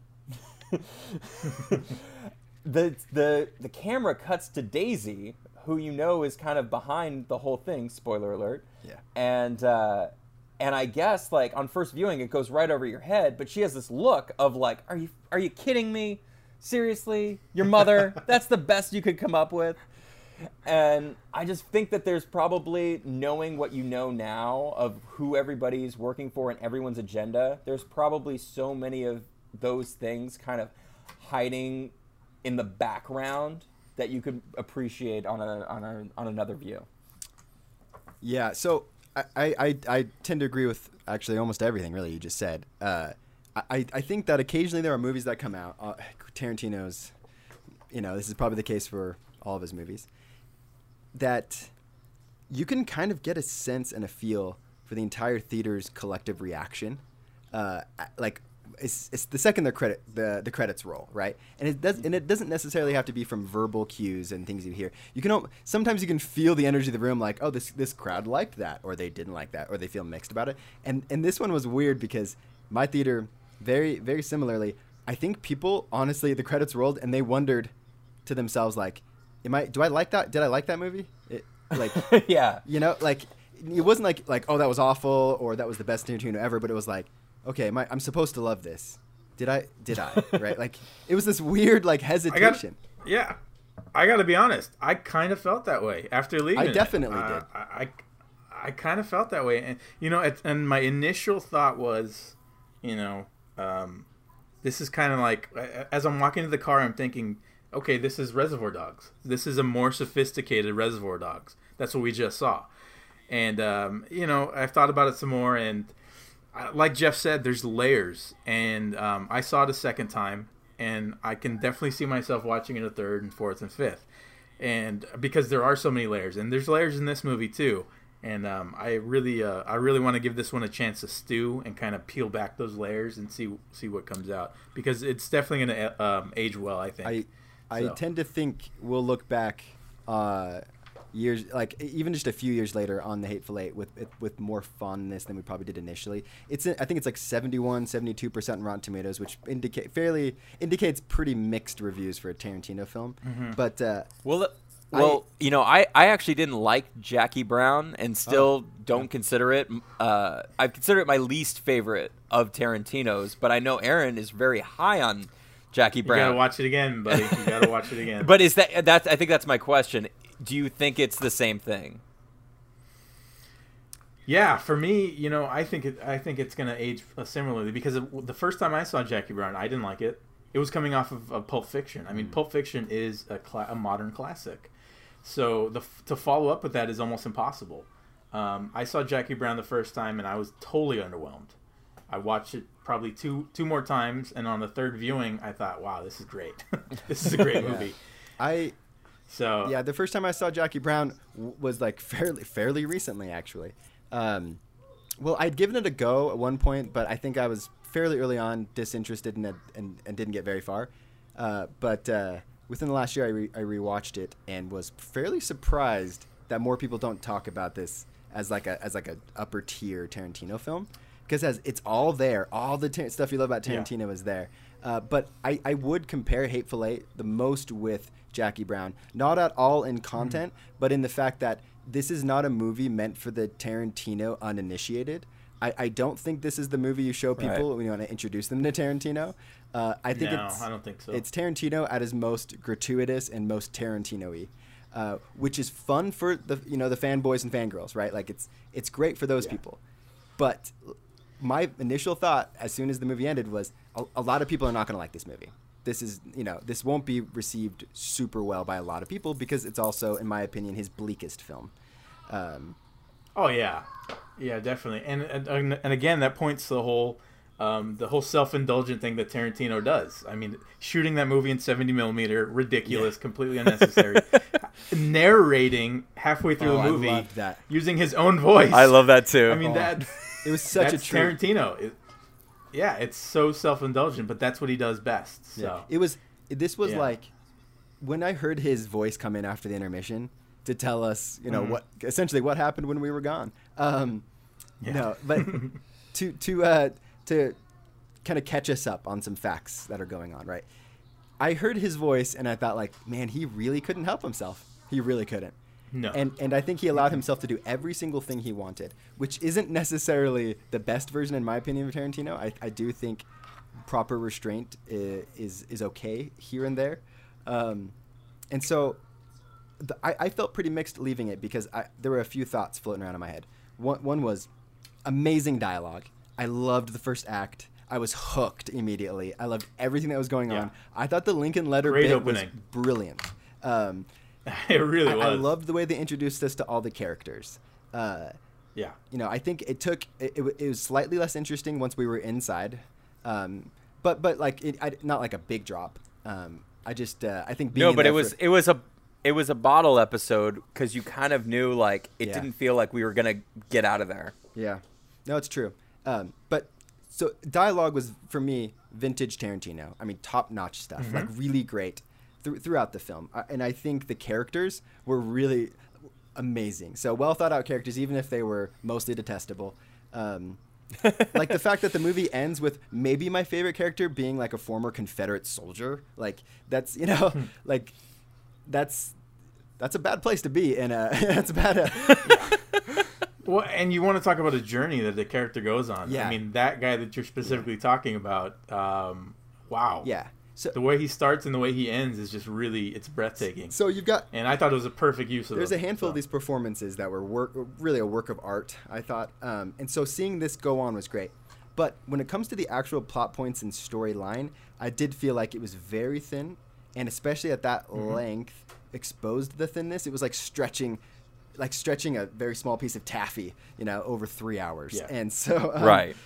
the camera cuts to Daisy, who you know is kind of behind the whole thing. Spoiler alert. Yeah. And I guess like on first viewing it goes right over your head, but she has this look of like, are you kidding me? Seriously? Your mother? That's the best you could come up with? And I just think that there's probably, knowing what you know now of who everybody's working for and everyone's agenda, there's probably so many of those things kind of hiding in the background that you could appreciate on another view. Yeah, so I tend to agree with actually almost everything really you just said. I think that occasionally there are movies that come out. Tarantino's, this is probably the case for all of his movies, that you can kind of get a sense and a feel for the entire theater's collective reaction. Like it's the second the credits roll, right? And it doesn't necessarily have to be from verbal cues and things you hear. Sometimes you can feel the energy of the room, like, oh, this crowd liked that, or they didn't like that, or they feel mixed about it. And this one was weird because my theater, very, very similarly, I think people, honestly, the credits rolled and they wondered to themselves, like, do I like that? Did I like that movie? Yeah. Like, it wasn't like, oh, that was awful or that was the best Tarantino ever, but it was like, okay, I'm supposed to love this. Did I? Right? Like, it was this weird, like, hesitation. I got to be honest. I kind of felt that way after leaving. I definitely did. I kind of felt that way. And, and my initial thought was, this is kind of like, as I'm walking to the car, I'm thinking, okay, this is Reservoir Dogs. This is a more sophisticated Reservoir Dogs. That's what we just saw. And, I've thought about it some more, and like Jeff said, there's layers. And I saw it a second time, and I can definitely see myself watching it a third and fourth and fifth. And because there are so many layers, and there's layers in this movie too. And I really want to give this one a chance to stew and kind of peel back those layers and see what comes out, because it's definitely going to age well, I think. I tend to think we'll look back years, like even just a few years later, on The Hateful Eight with more fondness than we probably did initially. I think it's like 71-72% on Rotten Tomatoes, which indicates pretty mixed reviews for a Tarantino film. Mm-hmm. But I actually didn't like Jackie Brown and still don't consider it. I consider it my least favorite of Tarantino's, but I know Aaron is very high on Jackie Brown. You gotta watch it again, buddy. You gotta watch it again. But is I think that's my question. Do you think it's the same thing? Yeah, for me, I think it's gonna age similarly because the first time I saw Jackie Brown, I didn't like it. It was coming off of Pulp Fiction. I mean, Pulp Fiction is a modern classic, so to follow up with that is almost impossible. I saw Jackie Brown the first time, and I was totally underwhelmed. I watched it probably two more times, and on the third viewing, I thought, "Wow, this is great! This is a great movie." The first time I saw Jackie Brown was like fairly recently, actually. Well, I'd given it a go at one point, but I think I was fairly early on disinterested in it and didn't get very far. But within the last year, I rewatched it and was fairly surprised that more people don't talk about this as like a upper tier Tarantino film, because it's all there. All the stuff you love about Tarantino is there. But I would compare Hateful Eight the most with Jackie Brown, not at all in content, but in the fact that this is not a movie meant for the Tarantino uninitiated. I don't think this is the movie you show people when you want to introduce them to Tarantino. I don't think so. It's Tarantino at his most gratuitous and most Tarantino-y, which is fun for the fanboys and fangirls, right? Like it's great for those people. But my initial thought as soon as the movie ended was a lot of people are not going to like this movie. This won't be received super well by a lot of people because it's also, in my opinion, his bleakest film. Oh yeah, definitely. And again, that points to the whole self-indulgent thing that Tarantino does. I mean, shooting that movie in 70mm, ridiculous, completely unnecessary. Narrating halfway through the movie, I loved that. Using his own voice. I love that too. I mean, it was such a treat. Tarantino. It's so self-indulgent, but that's what he does best. So This was like when I heard his voice come in after the intermission to tell us, what happened when we were gone. No, but to kind of catch us up on some facts that are going on, right? I heard his voice and I thought, like, man, he really couldn't help himself. He really couldn't. No. And I think he allowed himself to do every single thing he wanted, which isn't necessarily the best version, in my opinion, of Tarantino. I do think proper restraint is okay here and there. And so I felt pretty mixed leaving it because there were a few thoughts floating around in my head. One was amazing dialogue. I loved the first act. I was hooked immediately. I loved everything that was going on. I thought the Lincoln Letter bit was brilliant. It really was. I loved the way they introduced us to all the characters. I think it was slightly less interesting once we were inside, but like not like a big drop. I think being it was a bottle episode because you kind of knew like it didn't feel like we were gonna get out of there. Yeah, no, it's true. But so dialogue was for me vintage Tarantino. I mean, top-notch stuff, like really great throughout the film. And I think the characters were really amazing. So well thought out characters, even if they were mostly detestable. Like the fact that the movie ends with maybe my favorite character being like a former Confederate soldier. Like that's, like that's a bad place to be. And that's a bad. Well, and you want to talk about a journey that the character goes on. Yeah. I mean, that guy that you're specifically talking about, wow. Yeah. So the way he starts and the way he ends is just it's breathtaking. So you've got, and I thought it was a perfect use of. There's a handful of these performances that were really a work of art, I thought, and so seeing this go on was great. But when it comes to the actual plot points and storyline, I did feel like it was very thin, and especially at that length, exposed the thinness. It was like stretching a very small piece of taffy, over 3 hours. Yeah. And so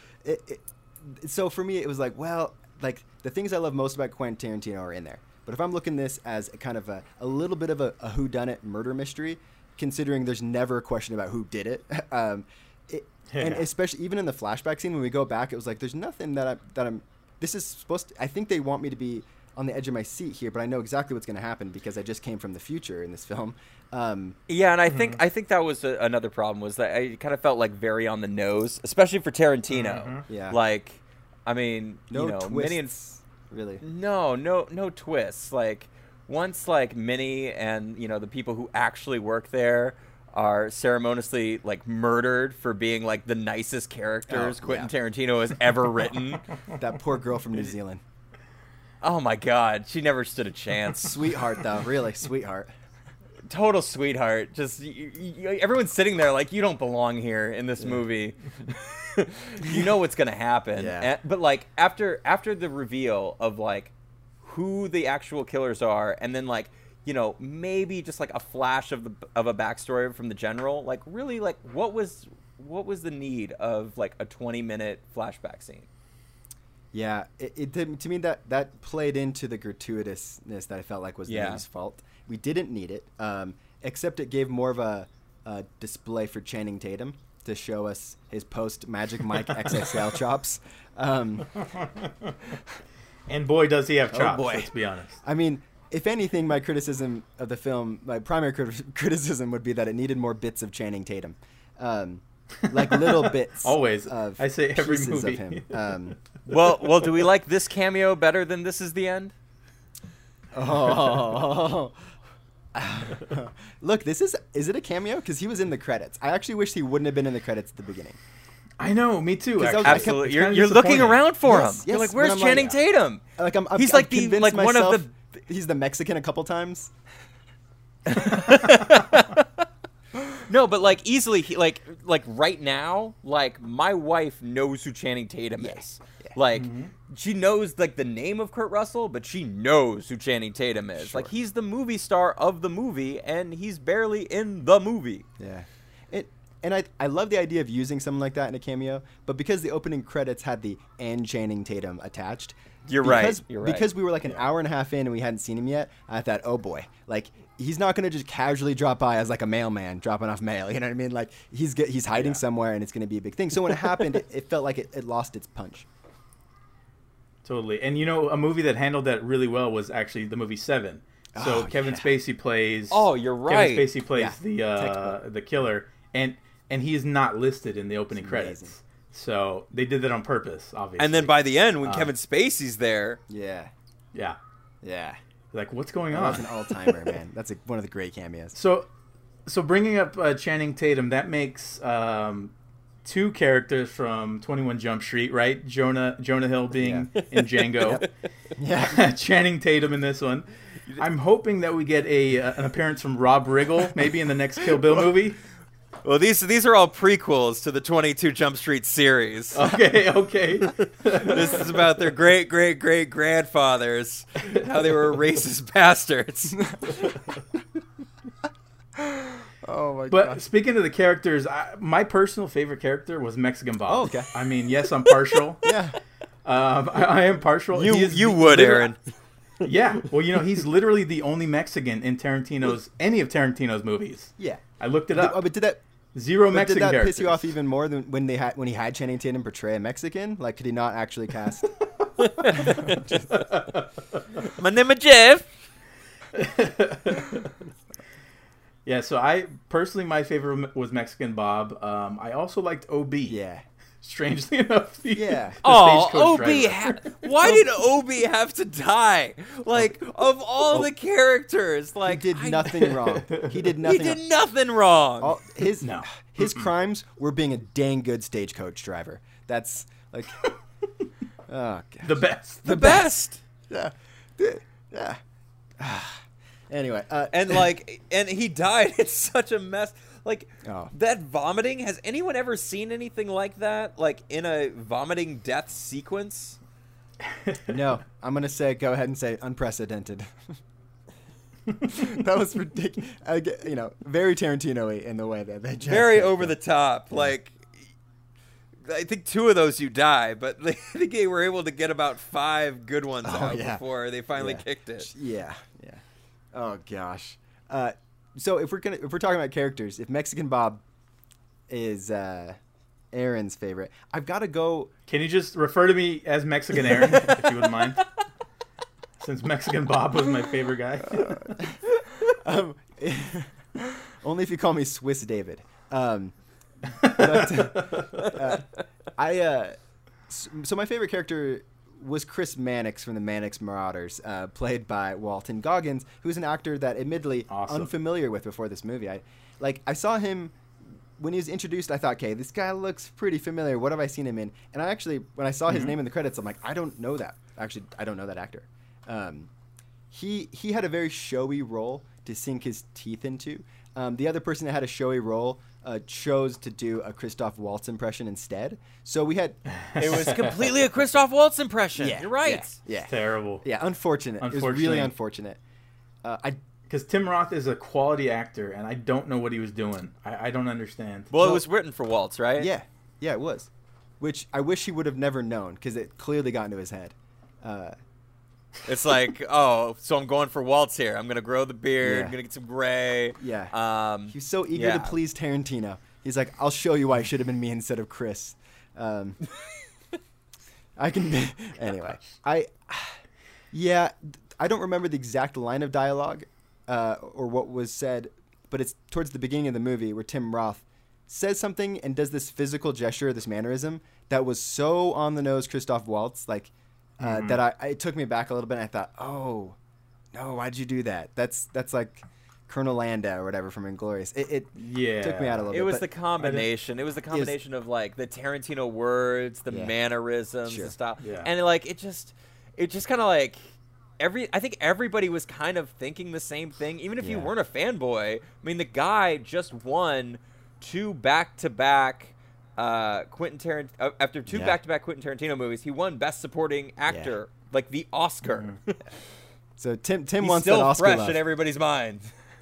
so for me, it was like, well, like the things I love most about Quentin Tarantino are in there. But if I'm looking this as a kind of a little bit of a whodunit murder mystery, considering there's never a question about who did it, and especially even in the flashback scene when we go back, it was like there's nothing that I'm. This is supposed to. I think they want me to be on the edge of my seat here, but I know exactly what's going to happen because I just came from the future in this film. And I think that was another problem was that I kind of felt like very on the nose, especially for Tarantino. Yeah, like. I mean, twists, really. No twists. Like once like Minnie and the people who actually work there are ceremoniously like murdered for being like the nicest characters Quentin Tarantino has ever written. That poor girl from New Zealand. Oh my God, she never stood a chance. Sweetheart though, really sweetheart. total sweetheart. Just everyone's sitting there like, you don't belong here in this movie. You know what's gonna happen. Yeah. But like after the reveal of like who the actual killers are, and then like, you know, maybe just like a flash of a backstory from the general, like really, like what was the need of like a 20-minute flashback scene? Yeah, to me that played into the gratuitousness that I felt like was the movie's fault. We didn't need it, except it gave more of a display for Channing Tatum to show us his post Magic Mike XXL chops. And boy, does he have chops, boy. let's be honest. I mean, if anything, my criticism of the film, my primary criticism would be that it needed more bits of Channing Tatum. Like little bits. Always. Of I say every pieces movie. of him. Well, do we like this cameo better than This Is the End? Oh. Look, is it a cameo? Because he was in the credits. I actually wish he wouldn't have been in the credits at the beginning. I know, me too. 'Cause I was- Actually. Absolutely. It's You're kinda looking disappointing. around for Yes, him. You're yes, like, where's but I'm like- Channing Tatum? Like He's I'm like the convinced like one of myself the he's the Mexican a couple times. No, but like easily, like right now, like my wife knows who Channing Tatum is. Yeah. Like she knows like the name of Kurt Russell, but she knows who Channing Tatum is. Sure. Like he's the movie star of the movie, and he's barely in the movie. Yeah. And I love the idea of using something like that in a cameo, but because the opening credits had the "and Channing Tatum" attached, You're because right. we were like an hour and a half in and we hadn't seen him yet, I thought, oh boy, like he's not gonna just casually drop by as like a mailman dropping off mail. You know what I mean? Like he's hiding somewhere and it's gonna be a big thing. So when it happened, it felt like it lost its punch. Totally. And you know, a movie that handled that really well was actually the movie Seven. So Kevin Spacey plays. Oh, you're right. Kevin Spacey plays Yeah. the killer, and he is not listed in the opening credits. amazing. So they did that on purpose, obviously. And then by the end, when Kevin Spacey's there, Yeah. yeah, like what's going on? That's an all-timer, man. That's one of the great cameos. So bringing up Channing Tatum, that makes two characters from 21 Jump Street, right? Jonah Hill being in Django. Yeah. Channing Tatum in this one. I'm hoping that we get an appearance from Rob Riggle, maybe in the next Kill Bill movie. well, these are all prequels to the 22 Jump Street series. Okay. This is about their great grandfathers, how they were racist bastards. Oh my But god. speaking of the characters, my personal favorite character was Mexican Bob. Oh, okay. I mean, yes, I'm partial. Yeah. I am partial. He is You would, Aaron. Yeah. Well, you know, he's literally the only Mexican in any of Tarantino's movies. Yeah. I looked it up. But did that Zero But Mexican did that characters. piss you off even more than when he had Channing Tatum portray a Mexican? Like, could he not actually cast? My name is Jeff. Yeah, so my favorite was Mexican Bob. I also liked OB. Yeah. Strangely enough. Yeah. Oh, stagecoach OB! driver. Why did OB have to die? Like, of all the characters, He like did nothing wrong. He did He nothing. did wrong. nothing wrong. All, his No. his crimes were being a dang good stagecoach driver. That's like, oh god. The best. the best. Yeah. Yeah. Anyway, And he died. It's such a mess. Like Oh. that vomiting. Has anyone ever seen anything like that? Like in a vomiting death sequence? no, I'm gonna go ahead and say unprecedented. That was ridiculous. Very Tarantino-y in the way that they just Very over the top. Like I think 2 of those you die, but I think they were able to get about 5 good ones out yeah. before they finally Yeah. kicked it. Yeah. Oh gosh. So if we're talking about characters, if Mexican Bob is Aaron's favorite, I've got to go. Can you just refer to me as Mexican Aaron, if you wouldn't mind? Since Mexican Bob was my favorite guy. Only if you call me Swiss David. So my favorite character was Chris Mannix from the Mannix Marauders, played by Walton Goggins, who's an actor that admittedly Awesome. unfamiliar with before this movie. I saw him when he was introduced. I thought, okay, this guy looks pretty familiar. What have I seen him in? And I actually, when I saw his name in the credits, I'm like, I don't know that. Actually, I don't know that actor. He had a very showy role to sink his teeth into. The other person that had a showy role chose to do a Christoph Waltz impression instead. So we had It was completely a Christoph Waltz impression. You're right. Yeah, Terrible. yeah, unfortunate. It was really unfortunate. Because Tim Roth is a quality actor, and I don't know what he was doing. I don't understand. Well, it was written for Waltz, right? Yeah, it was. Which I wish he would have never known, because it clearly got into his head. It's like, oh, so I'm going for Waltz here. I'm gonna grow the beard. Yeah. I'm gonna get some gray. Yeah. He was so eager to please Tarantino. He's like, I'll show you why it should have been me instead of Chris. I can. Anyway, I don't remember the exact line of dialogue or what was said, but it's towards the beginning of the movie where Tim Roth says something and does this physical gesture, this mannerism that was so on the nose Christoph Waltz, like that it took me back a little bit. And I thought, oh no, why'd you do that? That's like Colonel Landa or whatever from Inglourious. It took me out a little bit. It was the combination. It was the combination of like the Tarantino words, the mannerisms, the style, and like it just kind of like I think everybody was kind of thinking the same thing, even if you weren't a fanboy. I mean, the guy just won two back-to-back Quentin Tarantino after two back-to-back Quentin Tarantino movies. He won Best Supporting Actor, like the Oscar. So Tim He's wants still that Oscar fresh love. in everybody's mind.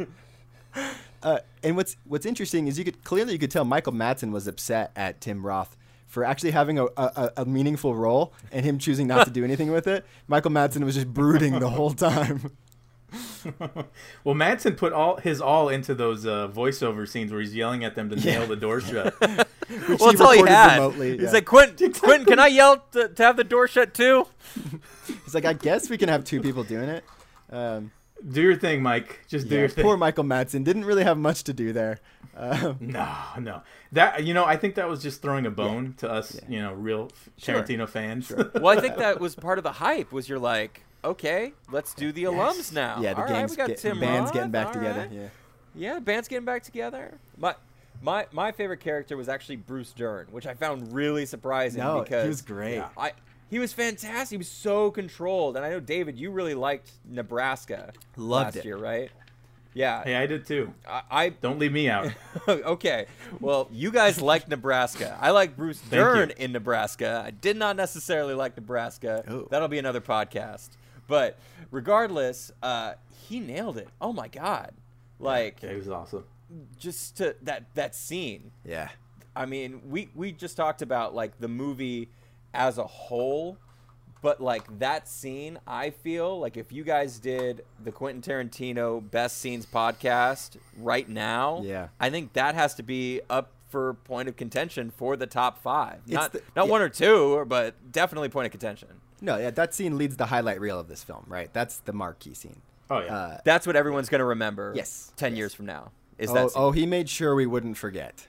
And what's interesting is you could tell Michael Madsen was upset at Tim Roth for actually having a meaningful role and him choosing not to do anything with it. Michael Madsen was just brooding the whole time. Well, Madsen put his all into those voiceover scenes where he's yelling at them to nail the door shut. Well, that's all he had. Remotely, He's like, Quentin, can I yell to have the door shut too? He's like, I guess we can have two people doing it. Do your thing, Mike. Just do your thing. Poor Michael Madsen didn't really have much to do there. No. That I think that was just throwing a bone to us, real Tarantino fans. Sure. Well, I think that was part of the hype. Was you're like, okay, let's do the alums now. Yeah, the all band's, right, we got Tim band's Roth, getting back all together. right. Yeah, band's getting back together. My favorite character was actually Bruce Dern, which I found really surprising. No, because he was great. He was fantastic. He was so controlled, and I know David, you really liked Nebraska last year, right? Yeah. Hey, I did too. I don't leave me out. Okay. Well, you guys liked Nebraska. I like Bruce Dern in Nebraska. I did not necessarily like Nebraska. Ooh. That'll be another podcast. But regardless, he nailed it. Oh my God! Like, he was awesome. Just to that scene. Yeah. I mean, we just talked about like the movie as a whole. But, like, that scene, I feel like if you guys did the Quentin Tarantino Best Scenes podcast right now, I think that has to be up for point of contention for the top 5. Not one or two, but definitely point of contention. No, that scene leads the highlight reel of this film, right? That's the marquee scene. Oh, yeah. That's what everyone's going to remember 10 years from now. That scene. He made sure we wouldn't forget.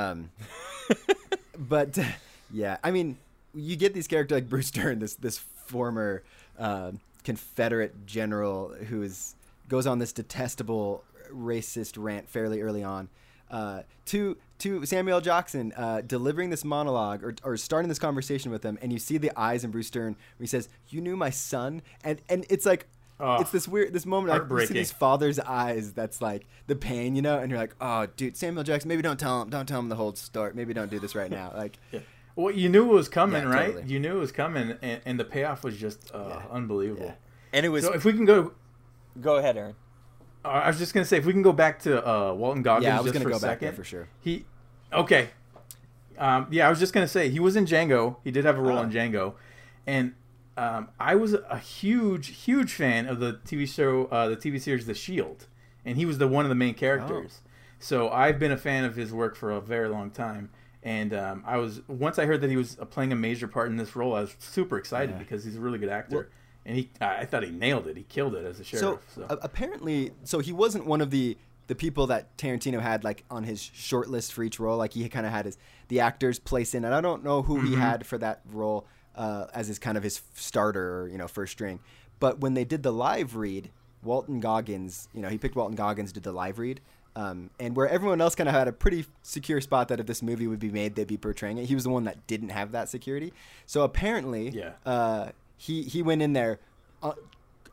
But, yeah, I mean, you get these characters like Bruce Dern, this former Confederate general who goes on this detestable racist rant fairly early on, to Samuel L. Jackson delivering this monologue or starting this conversation with him, and you see the eyes in Bruce Dern where he says, "You knew my son," and it's like. It's this moment like you see his father's eyes. That's like the pain, and you're like, "Oh, dude, Samuel Jackson, maybe don't tell him the whole story. Maybe don't do this right now." Like, well, you knew it was coming, right? Totally. You knew it was coming, and the payoff was just unbelievable. Yeah. And it was. So if we can go ahead, Aaron. I was just gonna say if we can go back to Walton Goggins. Yeah, I was gonna go back second, there for sure. Okay. I was just gonna say he was in Django. He did have a role in Django, and I was a huge fan of the TV show, the TV series The Shield, and he was one of the main characters. So I've been a fan of his work for a very long time, and once I heard that he was playing a major part in this role, I was super excited because he's a really good actor, and I thought he nailed it. He killed it as a sheriff. So apparently, he wasn't one of the people that Tarantino had like on his short list for each role. Like he kind of had the actors place in, and I don't know who he had for that role. As his kind of his starter or first string, but when they did the live read, Walton Goggins, he picked Walton Goggins to do the live read, and where everyone else kind of had a pretty secure spot that if this movie would be made, they'd be portraying it. He was the one that didn't have that security. So apparently, he went in there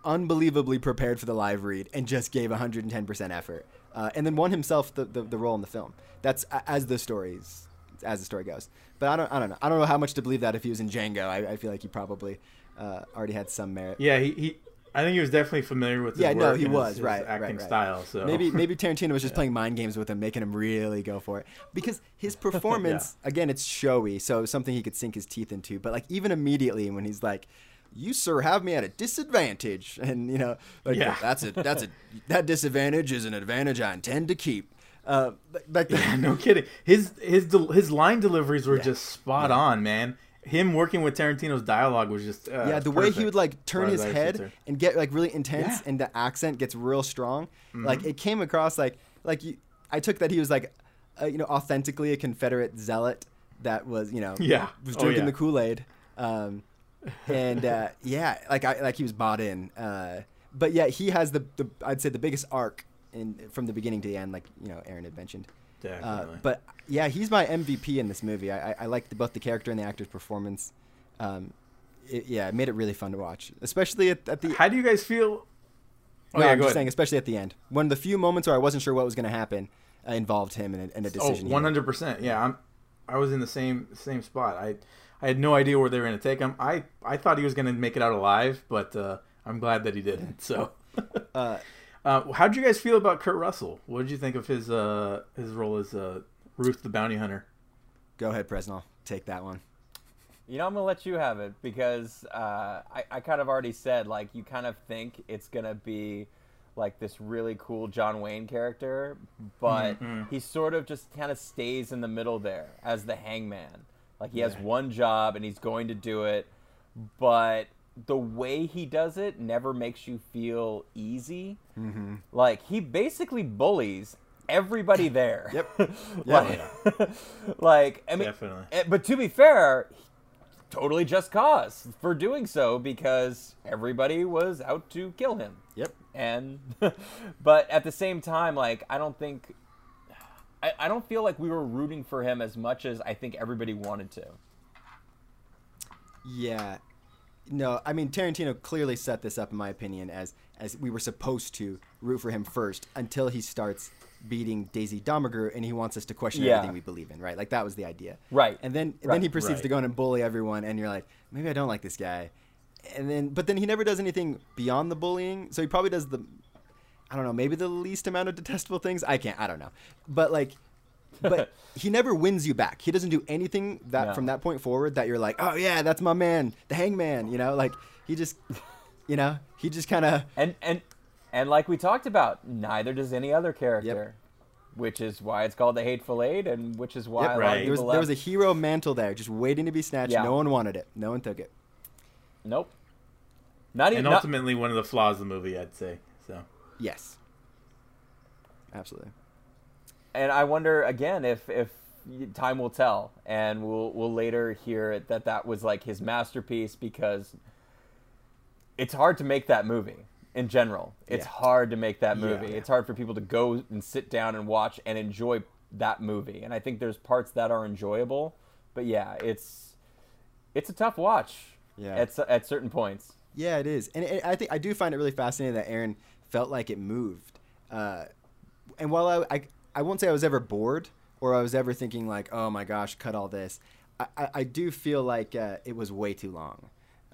unbelievably prepared for the live read and just gave 110% effort, and then won himself the role in the film. That's as the story goes. But I don't know. I don't know how much to believe that if he was in Django. I feel like he probably already had some merit. Yeah, he I think he was definitely familiar with his work no, he and was his right, acting right. style. So maybe Tarantino was just playing mind games with him, making him really go for it. Because his performance, again, it's showy, so something he could sink his teeth into. But like even immediately when he's like, "You sir have me at a disadvantage," and that disadvantage is an advantage I intend to keep. No kidding. His line deliveries were just spot on, man. Him working with Tarantino's dialogue was just the way he would like turn his head and get like really intense, and the accent gets real strong. Like it came across like I took that he was like authentically a Confederate zealot that was was drinking the Kool-Aid, like he was bought in. But yeah, he has the I'd say the biggest arc from the beginning to the end, like Aaron had mentioned. Definitely. But yeah, he's my MVP in this movie. I liked both the character and the actor's performance. It made it really fun to watch, especially at the. How do you guys feel? I'm just saying, especially at the end, one of the few moments where I wasn't sure what was going to happen involved him in a decision. 100%. Yeah, I was in the same spot. I had no idea where they were going to take him. I thought he was going to make it out alive, but I'm glad that he didn't. So. How did you guys feel about Kurt Russell? What did you think of his role as Ruth the Bounty Hunter? Go ahead, Presnell. Take that one. I'm going to let you have it because I kind of already said, like, you kind of think it's going to be like this really cool John Wayne character, but he sort of just kind of stays in the middle there as the hangman. Like, he has one job and he's going to do it, but the way he does it never makes you feel easy. Like, he basically bullies everybody there. Yep. Like, I mean, definitely. But to be fair, totally just cause for doing so because everybody was out to kill him. Yep. And, but at the same time, like, I don't feel like we were rooting for him as much as I think everybody wanted to. Yeah. No, I mean, Tarantino clearly set this up, in my opinion, as we were supposed to root for him first until he starts beating Daisy Domergue, and he wants us to question everything we believe in, right? Like, that was the idea. Right. And then he proceeds to go in and bully everyone, and you're like, maybe I don't like this guy. But then he never does anything beyond the bullying, so he probably does I don't know, maybe the least amount of detestable things. I don't know. But he never wins you back. He doesn't do anything from that point forward that you're like, oh yeah, that's my man, the hangman. Like he just, he just kind of and like we talked about, neither does any other character, which is why it's called The Hateful Eight, and which is why a lot of people there was a hero mantle there, just waiting to be snatched. Yeah. No one wanted it. No one took it. Nope. And ultimately, one of the flaws of the movie, I'd say. So. Yes. Absolutely. And I wonder again if time will tell, and we'll later hear that was like his masterpiece, because it's hard to make that movie in general. It's hard to make that movie. It's hard for people to go and sit down and watch and enjoy that movie. And I think there's parts that are enjoyable, but it's a tough watch. Yeah. At certain points. Yeah, it is, and I do find it really fascinating that Aaron felt like it moved. And while I won't say I was ever bored or I was ever thinking like, oh my gosh, cut all this. I do feel like it was way too long.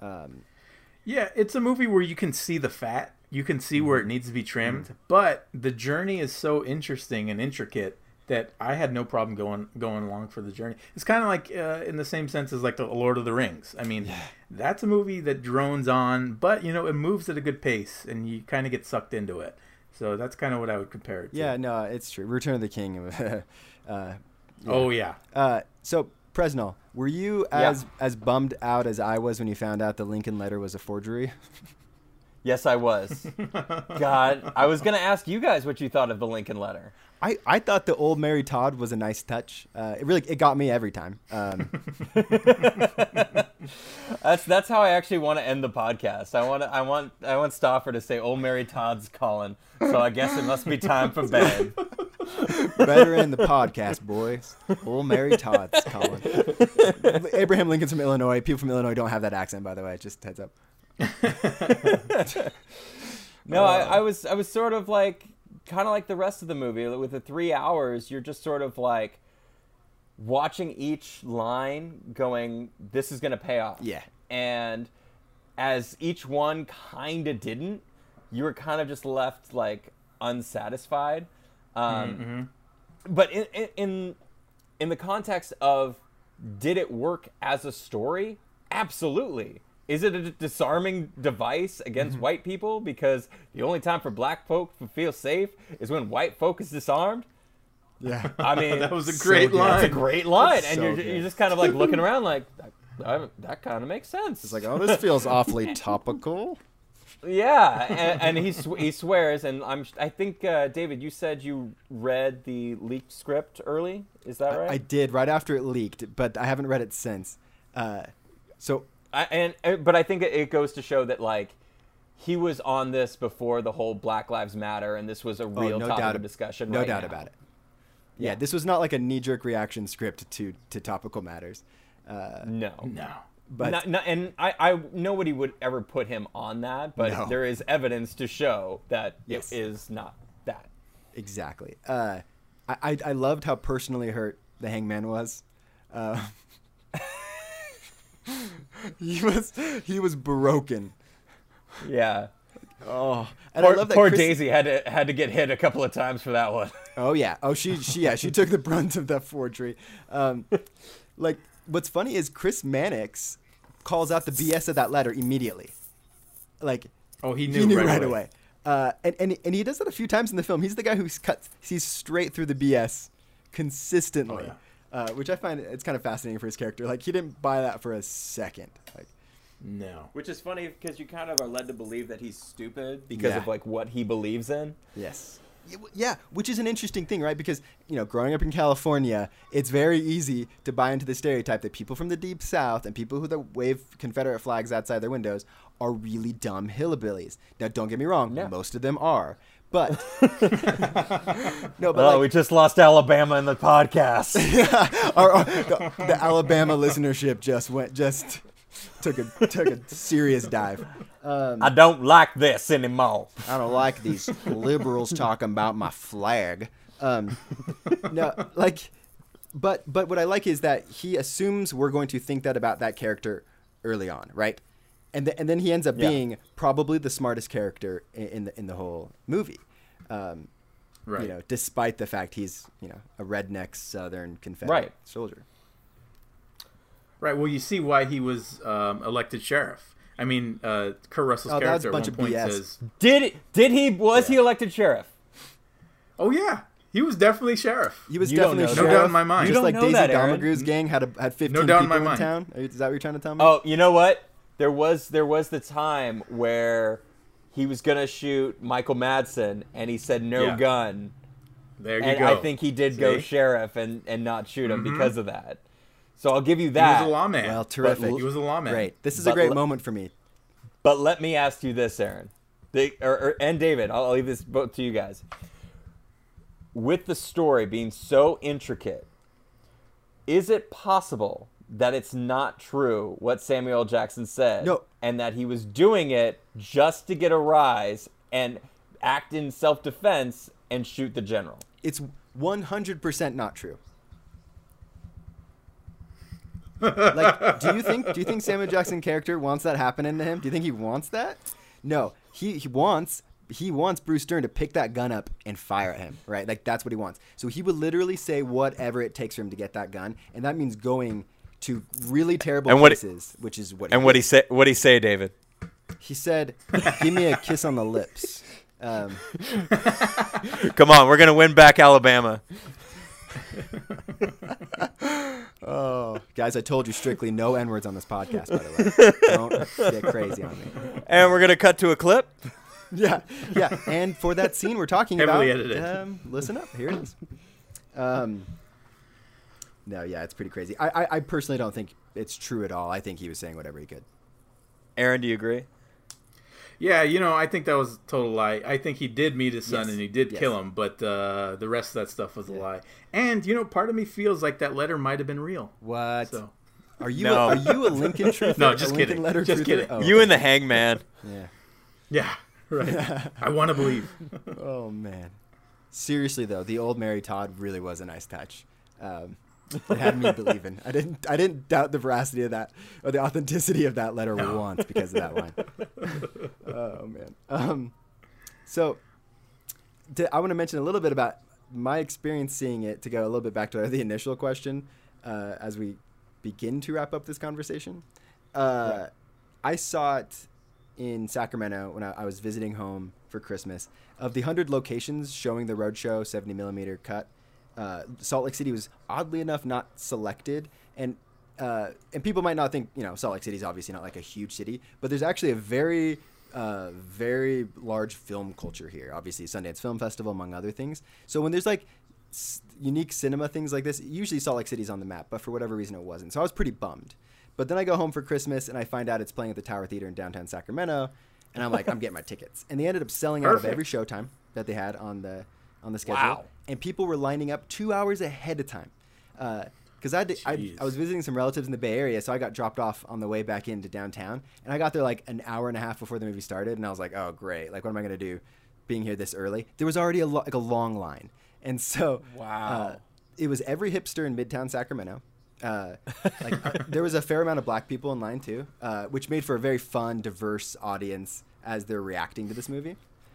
Yeah, it's a movie where you can see the fat. You can see where it needs to be trimmed. But the journey is so interesting and intricate that I had no problem going along for the journey. It's kind of like in the same sense as like the Lord of the Rings. I mean, that's a movie that drones on, but it moves at a good pace and you kind of get sucked into it. So that's kind of what I would compare it to. Yeah, no, it's true. Return of the King. Oh, yeah. So, Presnell, were you as bummed out as I was when you found out the Lincoln letter was a forgery? Yes, I was. God, I was going to ask you guys what you thought of the Lincoln letter. I thought the old Mary Todd was a nice touch. It got me every time. That's how I actually want to end the podcast. I want Stauffer to say old Mary Todd's calling. So I guess it must be time for bed. Better end the podcast, boys. Old Mary Todd's calling. Abraham Lincoln's from Illinois. People from Illinois don't have that accent, by the way. Just heads up. No, I was sort of like, kind of like the rest of the movie. With the 3 hours, you're just sort of like watching each line going, this is going to pay off. Yeah. And as each one kind of didn't, you were kind of just left like unsatisfied. But in the context of, did it work as a story? Absolutely. Is it a disarming device against white people? Because the only time for black folk to feel safe is when white folk is disarmed? Yeah. I mean, That was a great line. That's a great line. That's And so you're good. just kind of like looking around like, that kind of makes sense. It's like, oh, this feels awfully topical. Yeah, and he swears, and I think David, you said you read the leaked script early. Is that right? I did right after it leaked, but I haven't read it since. So but I think it goes to show that like he was on this before the whole Black Lives Matter, and this was a real topic of discussion. No right doubt now. about it. Yeah, this was not like a knee-jerk reaction script to topical matters. No. But And I nobody would ever put him on that, but No. there is evidence to show that Yes. it is not that. exactly. I loved how personally hurt the Hangman was. He was broken. Yeah. Oh, and I love that Poor Chris- Daisy had to get hit a couple of times for that one. Oh yeah. Oh she took the brunt of that forgery. Like what's funny is Chris Mannix calls out the BS of that letter immediately. Like Oh, he he knew, knew right away. And he does that a few times in the film. He's the guy who sees straight through the BS consistently, which I find it's kind of fascinating for his character. Like he didn't buy that for a second. Like No. Which is funny because you kind of are led to believe that he's stupid because Yeah. of like what he believes in. yes. Yeah, which is an interesting thing, right? Because, growing up in California, it's very easy to buy into the stereotype that people from the Deep South and people who wave Confederate flags outside their windows are really dumb hillbillies. Now, don't get me wrong, Yeah. most of them are. But, no, but We just lost Alabama in the podcast. the Alabama listenership just took a serious dive. I don't like this anymore. I don't like these liberals talking about my flag. No, like, but what I like is that he assumes we're going to think that about that character early on, right? And then he ends up being probably the smartest character in the whole movie. Right. Despite the fact he's a redneck Southern Confederate soldier. Right. Well, you see why he was elected sheriff. I mean, Kurt Russell's that was character a bunch at of one point BS. says, Was he elected sheriff? "Oh yeah, he was definitely sheriff." He was You don't definitely know No sheriff, doubt in my mind. just You like don't know Daisy that, Aaron. Domergue's gang had 15 No doubt in people my in mind. town. Is that what you're trying to tell me? Oh, you know what? There was the time where he was gonna shoot Michael Madsen, and he said no Yeah. gun. There you And go. I think he did go See? sheriff and not shoot him because of that. So I'll give you He that. was a lawman. Well, terrific. He was a lawman. Great. This is a But great le- moment for me. But let me ask you this, Aaron, and David. I'll leave this both to you guys. With the story being so intricate, is it possible that it's not true what Samuel L. Jackson said, No. and that he was doing it just to get a rise and act in self-defense and shoot the general? It's 100% not true. Like, do you think Samuel Jackson character wants that happening to him? Do you think he wants that? No, he wants Bruce Dern to pick that gun up and fire at him, right? Like that's what he wants. So he would literally say whatever it takes for him to get that gun, and that means going to really terrible places, which is what. What'd he say, David? He said, "Give me a kiss on the lips." Come on, we're gonna win back Alabama. Oh, guys, I told you strictly no N-words on this podcast, by the way. Don't get crazy on me. And we're gonna cut to a clip. Yeah. And for that scene we're talking Heavily about, edited. Listen up. Here it is. No, yeah, it's pretty crazy. I personally don't think it's true at all. I think he was saying whatever he could. Aaron, do you agree? Yeah, I think that was a total lie. I think he did meet his son Yes. and he did Yes. kill him, but the rest of that stuff was a lie. And part of me feels like that letter might have been real. What? So Are you No. are you a Lincoln truther? No, just a Lincoln kidding. letter Just truther? kidding. Oh, You and the Hangman. yeah. Yeah, right. I want to believe. Oh man. Seriously though, the old Mary Todd really was a nice touch. It had me believing. I didn't doubt the veracity of that or the authenticity of that letter once because of that line. Oh man. So I want to mention a little bit about my experience seeing it to go a little bit back to the initial question as we begin to wrap up this conversation. I saw it in Sacramento when I was visiting home for Christmas. Of the 100 locations showing the Roadshow 70 millimeter cut, Salt Lake City was oddly enough not selected, and people might not think Salt Lake City is obviously not like a huge city, but there's actually a very very large film culture here. Obviously, Sundance Film Festival, among other things. So when there's like unique cinema things like this, usually Salt Lake City's on the map, but for whatever reason it wasn't. So I was pretty bummed. But then I go home for Christmas and I find out it's playing at the Tower Theater in downtown Sacramento, and I'm like, I'm getting my tickets. And they ended up selling out of every showtime that they had on the schedule. Wow. And people were lining up 2 hours ahead of time. Because I was visiting some relatives in the Bay Area, so I got dropped off on the way back into downtown, and I got there like an hour and a half before the movie started, and I was like, oh great, like what am I gonna do, being here this early? There was already a long line, and so it was every hipster in Midtown Sacramento. There was a fair amount of black people in line too, which made for a very fun, diverse audience as they're reacting to this movie,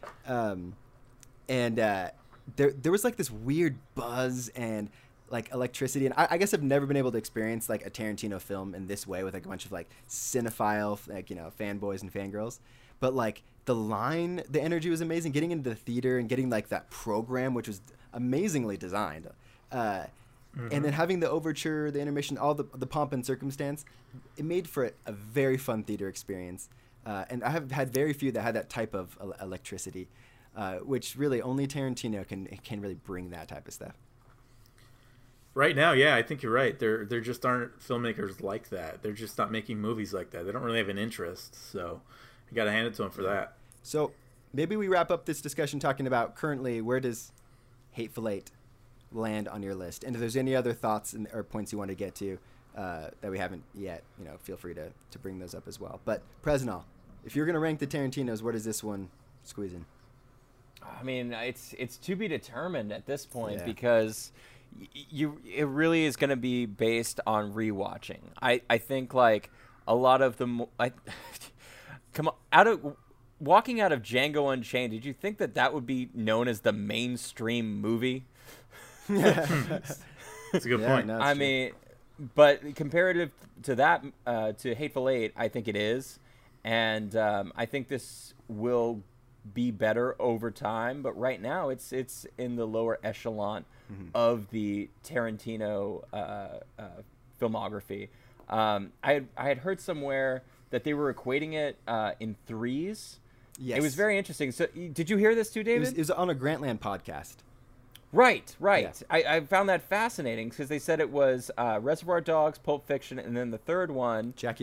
and there was like this weird buzz and like electricity, and I guess I've never been able to experience like a Tarantino film in this way with like a bunch of like cinephile fanboys and fangirls, but like the energy was amazing. Getting into the theater and getting like that program, which was amazingly designed, and then having the overture, the intermission, all the pomp and circumstance, it made for a very fun theater experience, and I have had very few that had that type of electricity, which really only Tarantino can really bring that type of stuff. Right now, yeah, I think you're right. There just aren't filmmakers like that. They're just not making movies like that. They don't really have an interest. So you got to hand it to them for that. So maybe we wrap up this discussion talking about currently where does Hateful Eight land on your list, and if there's any other thoughts or points you want to get to that we haven't yet, feel free to bring those up as well. But Presnell, if you're going to rank the Tarantinos, where does this one squeeze in? I mean, it's to be determined at this point because it really is going to be based on rewatching. I think like a lot of the come on, walking out of Django Unchained, did you think that would be known as the mainstream movie? That's a good point. No, I true. mean, but comparative to that, to Hateful Eight, I think it is, and I think this will be better over time. But right now, it's in the lower echelon of the Tarantino filmography. I had heard somewhere that they were equating it in threes. Yes. It was very interesting. So, did you hear this too, David? It was on a Grantland podcast. Right. Yeah. I found that fascinating because they said it was Reservoir Dogs, Pulp Fiction, and then the third one, Jackie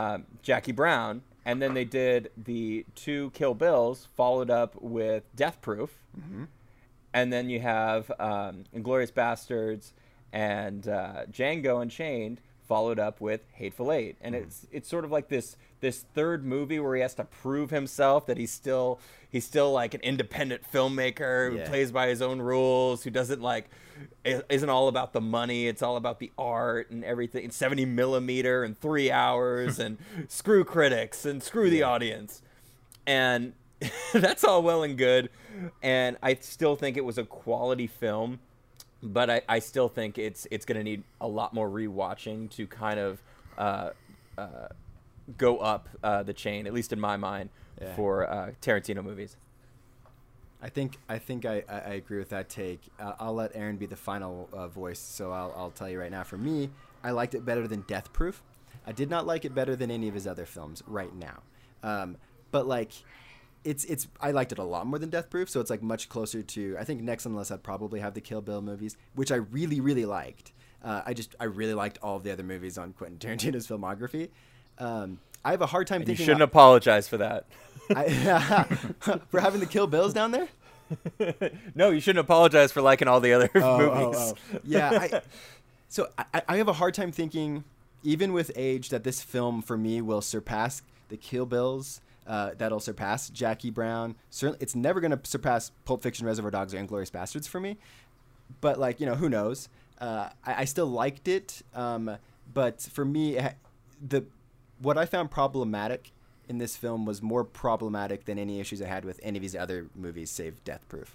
Brown. And then they did the 2 Kill Bills, followed up with Death Proof. Mm-hmm. And then you have Inglourious Bastards and Django Unchained, followed up with Hateful Eight. And it's sort of like this third movie where he has to prove himself that he's still like an independent filmmaker who plays by his own rules, who doesn't isn't all about the money. It's all about the art and everything. It's 70 millimeter and 3 hours and screw critics and screw the audience. And that's all well and good. And I still think it was a quality film, but I still think it's going to need a lot more rewatching to kind of go up the chain, at least in my mind, for Tarantino movies. I think I agree with that take. I'll let Aaron be the final voice, so I'll tell you right now. For me, I liked it better than Death Proof. I did not like it better than any of his other films right now. But like, I liked it a lot more than Death Proof, so it's like much closer to. I think next on the list I'd probably have the Kill Bill movies, which I really really liked. I really liked all of the other movies on Quentin Tarantino's filmography. I have a hard time thinking. You shouldn't apologize for that. For having the Kill Bills down there? No, you shouldn't apologize for liking all the other movies. Yeah. So I have a hard time thinking even with age, that this film for me will surpass the Kill Bills. That'll surpass Jackie Brown. Certainly, it's never going to surpass Pulp Fiction, Reservoir Dogs, or Inglourious Bastards for me. But like, you know, who knows? I still liked it. But for me, what I found problematic in this film was more problematic than any issues I had with any of these other movies, save Death Proof.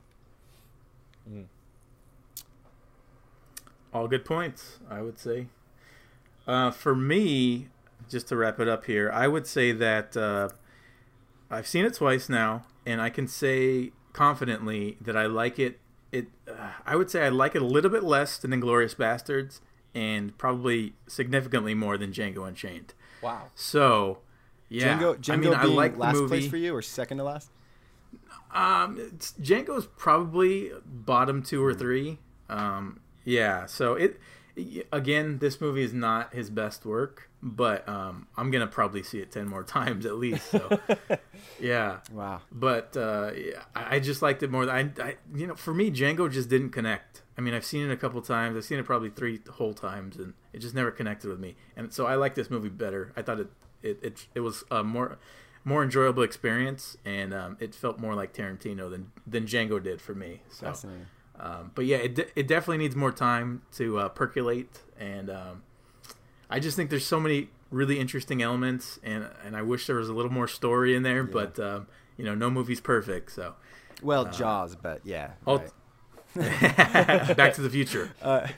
All good points, I would say. For me, just to wrap it up here, I would say that I've seen it twice now, and I can say confidently that I like it. I would say I like it a little bit less than Inglourious Bastards, and probably significantly more than Django Unchained. Wow. So, yeah. Django I mean, I being like last the movie. place for you, or second to last? Django's probably bottom 2 or 3. Yeah, so again, this movie is not his best work, but I'm gonna probably see it 10 more times at least. So, yeah. Wow. But yeah, I just liked it more. For me, Django just didn't connect. I mean, I've seen it a couple times. I've seen it probably 3 whole times, and it just never connected with me. And so I like this movie better. I thought it was a more enjoyable experience, and it felt more like Tarantino than Django did for me. So, Fascinating. but yeah, it definitely needs more time to percolate, and I just think there's so many really interesting elements, and I wish there was a little more story in there. Yeah. But no movie's perfect. So, well, Jaws, but yeah. Right. Back to the Future.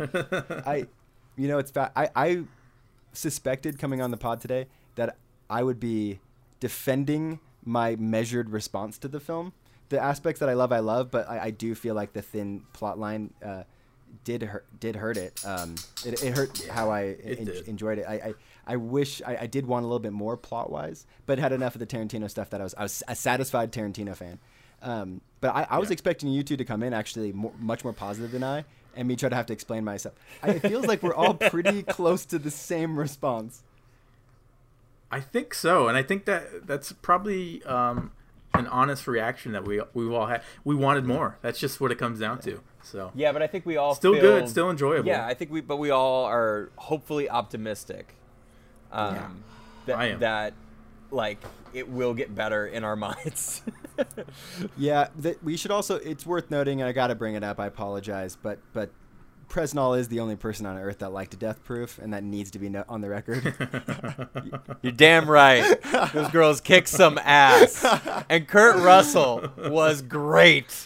I suspected coming on the pod today that I would be defending my measured response to the film. The aspects that I love, but I do feel like the thin plot line did hurt it. It hurt how I enjoyed it. I wish I did want a little bit more plot wise, but had enough of the Tarantino stuff that I was a satisfied Tarantino fan. But I was expecting you two to come in actually much more positive than I, and me try to have to explain myself. It feels like we're all pretty close to the same response. I think so, and I think that's probably an honest reaction that we've all had. We wanted more. That's just what it comes down to. So yeah, but I think we all still feel good, still enjoyable. Yeah, I think we all are hopefully optimistic. I am. That like it will get better in our minds. Yeah, we should also. It's worth noting, and I got to bring it up. I apologize, but Presnell is the only person on Earth that liked Death Proof, and that needs to be on the record. You're damn right. Those girls kicked some ass, and Kurt Russell was great.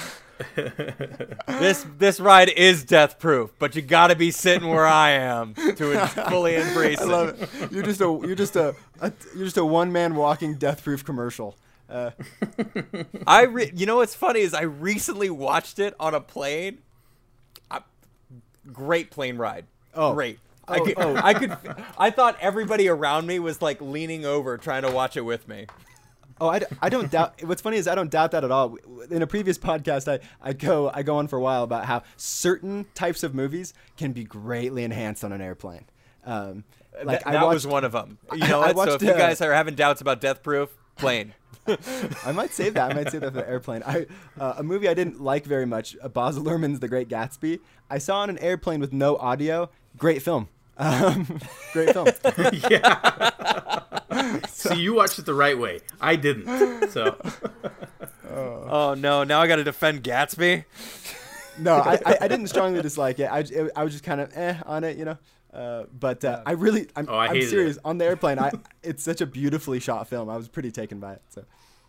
This ride is Death Proof, but you got to be sitting where I am to fully embrace it. I love it. You're just a one-man walking Death Proof commercial. You know what's funny is I recently watched it on a plane. Great plane ride. Oh, great. I thought everybody around me was like leaning over trying to watch it with me. Oh, I don't doubt. What's funny is I don't doubt that at all. In a previous podcast, I go on for a while about how certain types of movies can be greatly enhanced on an airplane. That was one of them. You know what? So if you guys are having doubts about Death Proof, plane. I might save that. For the airplane. A movie I didn't like very much, Baz Luhrmann's The Great Gatsby. I saw on an airplane with no audio. Great film. Great film. Yeah. See, you watched it the right way. I didn't. So. Oh no! Now I got to defend Gatsby. No, I didn't strongly dislike it. I was just kind of on it, you know. I'm serious. On the airplane, it's such a beautifully shot film. I was pretty taken by it. So,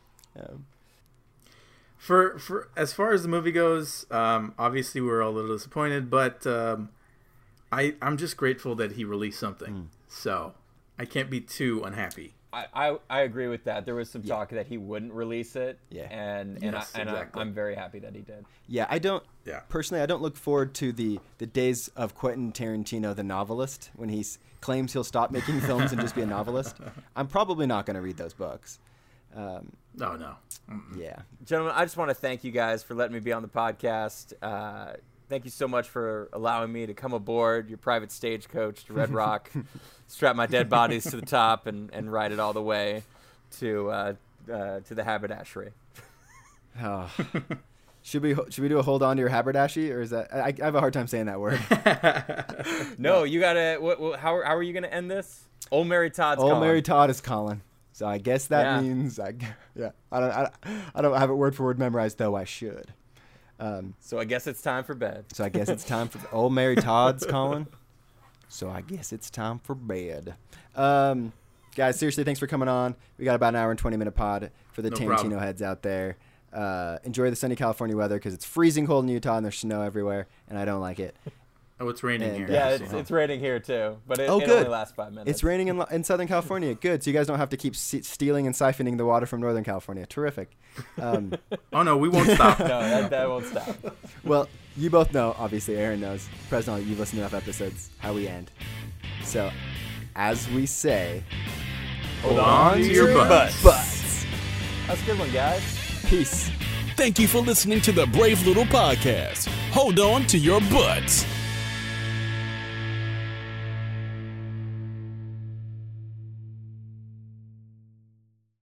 for as far as the movie goes, obviously we were all a little disappointed, but I'm just grateful that he released something. So I can't be too unhappy. I agree with that. There was some talk that he wouldn't release it. Yeah. And exactly. I'm very happy that he did. Yeah, personally, I don't look forward to the days of Quentin Tarantino, the novelist, when he claims he'll stop making films and just be a novelist. I'm probably not going to read those books. No. Yeah. Gentlemen, I just want to thank you guys for letting me be on the podcast. Thank you so much for allowing me to come aboard your private stagecoach to Red Rock, strap my dead bodies to the top, and ride it all the way to the haberdashery. Oh. Should we do a hold on to your haberdashy, or is that I have a hard time saying that word. No, you gotta. How are you gonna end this? Old Mary Todd's Old calling. Mary Todd is calling. So I guess that Yeah. means I don't have it word for word memorized, though I should. So I guess it's time for bed. So I guess it's time for Old Mary Todd's calling. So I guess it's time for bed. Guys, seriously, thanks for coming on. We got about an hour and 20-minute pod for the No Tarantino problem. heads out there. Enjoy the sunny California weather because it's freezing cold in Utah and there's snow everywhere, and I don't like it. Oh, it's raining And, here. Yeah, so- it's raining here too, but it good. only lasts 5 minutes. It's raining in Southern California. Good. So you guys don't have to keep stealing and siphoning the water from Northern California. Terrific. Oh no, we won't stop. No, that won't stop. Well, you both know, obviously, Aaron knows. President, you've listened to enough episodes, how we end. So, as we say, Hold on to your butts. butts. That's a good one, guys. Peace. Thank you for listening to the Brave Little Podcast. Hold on to your butts.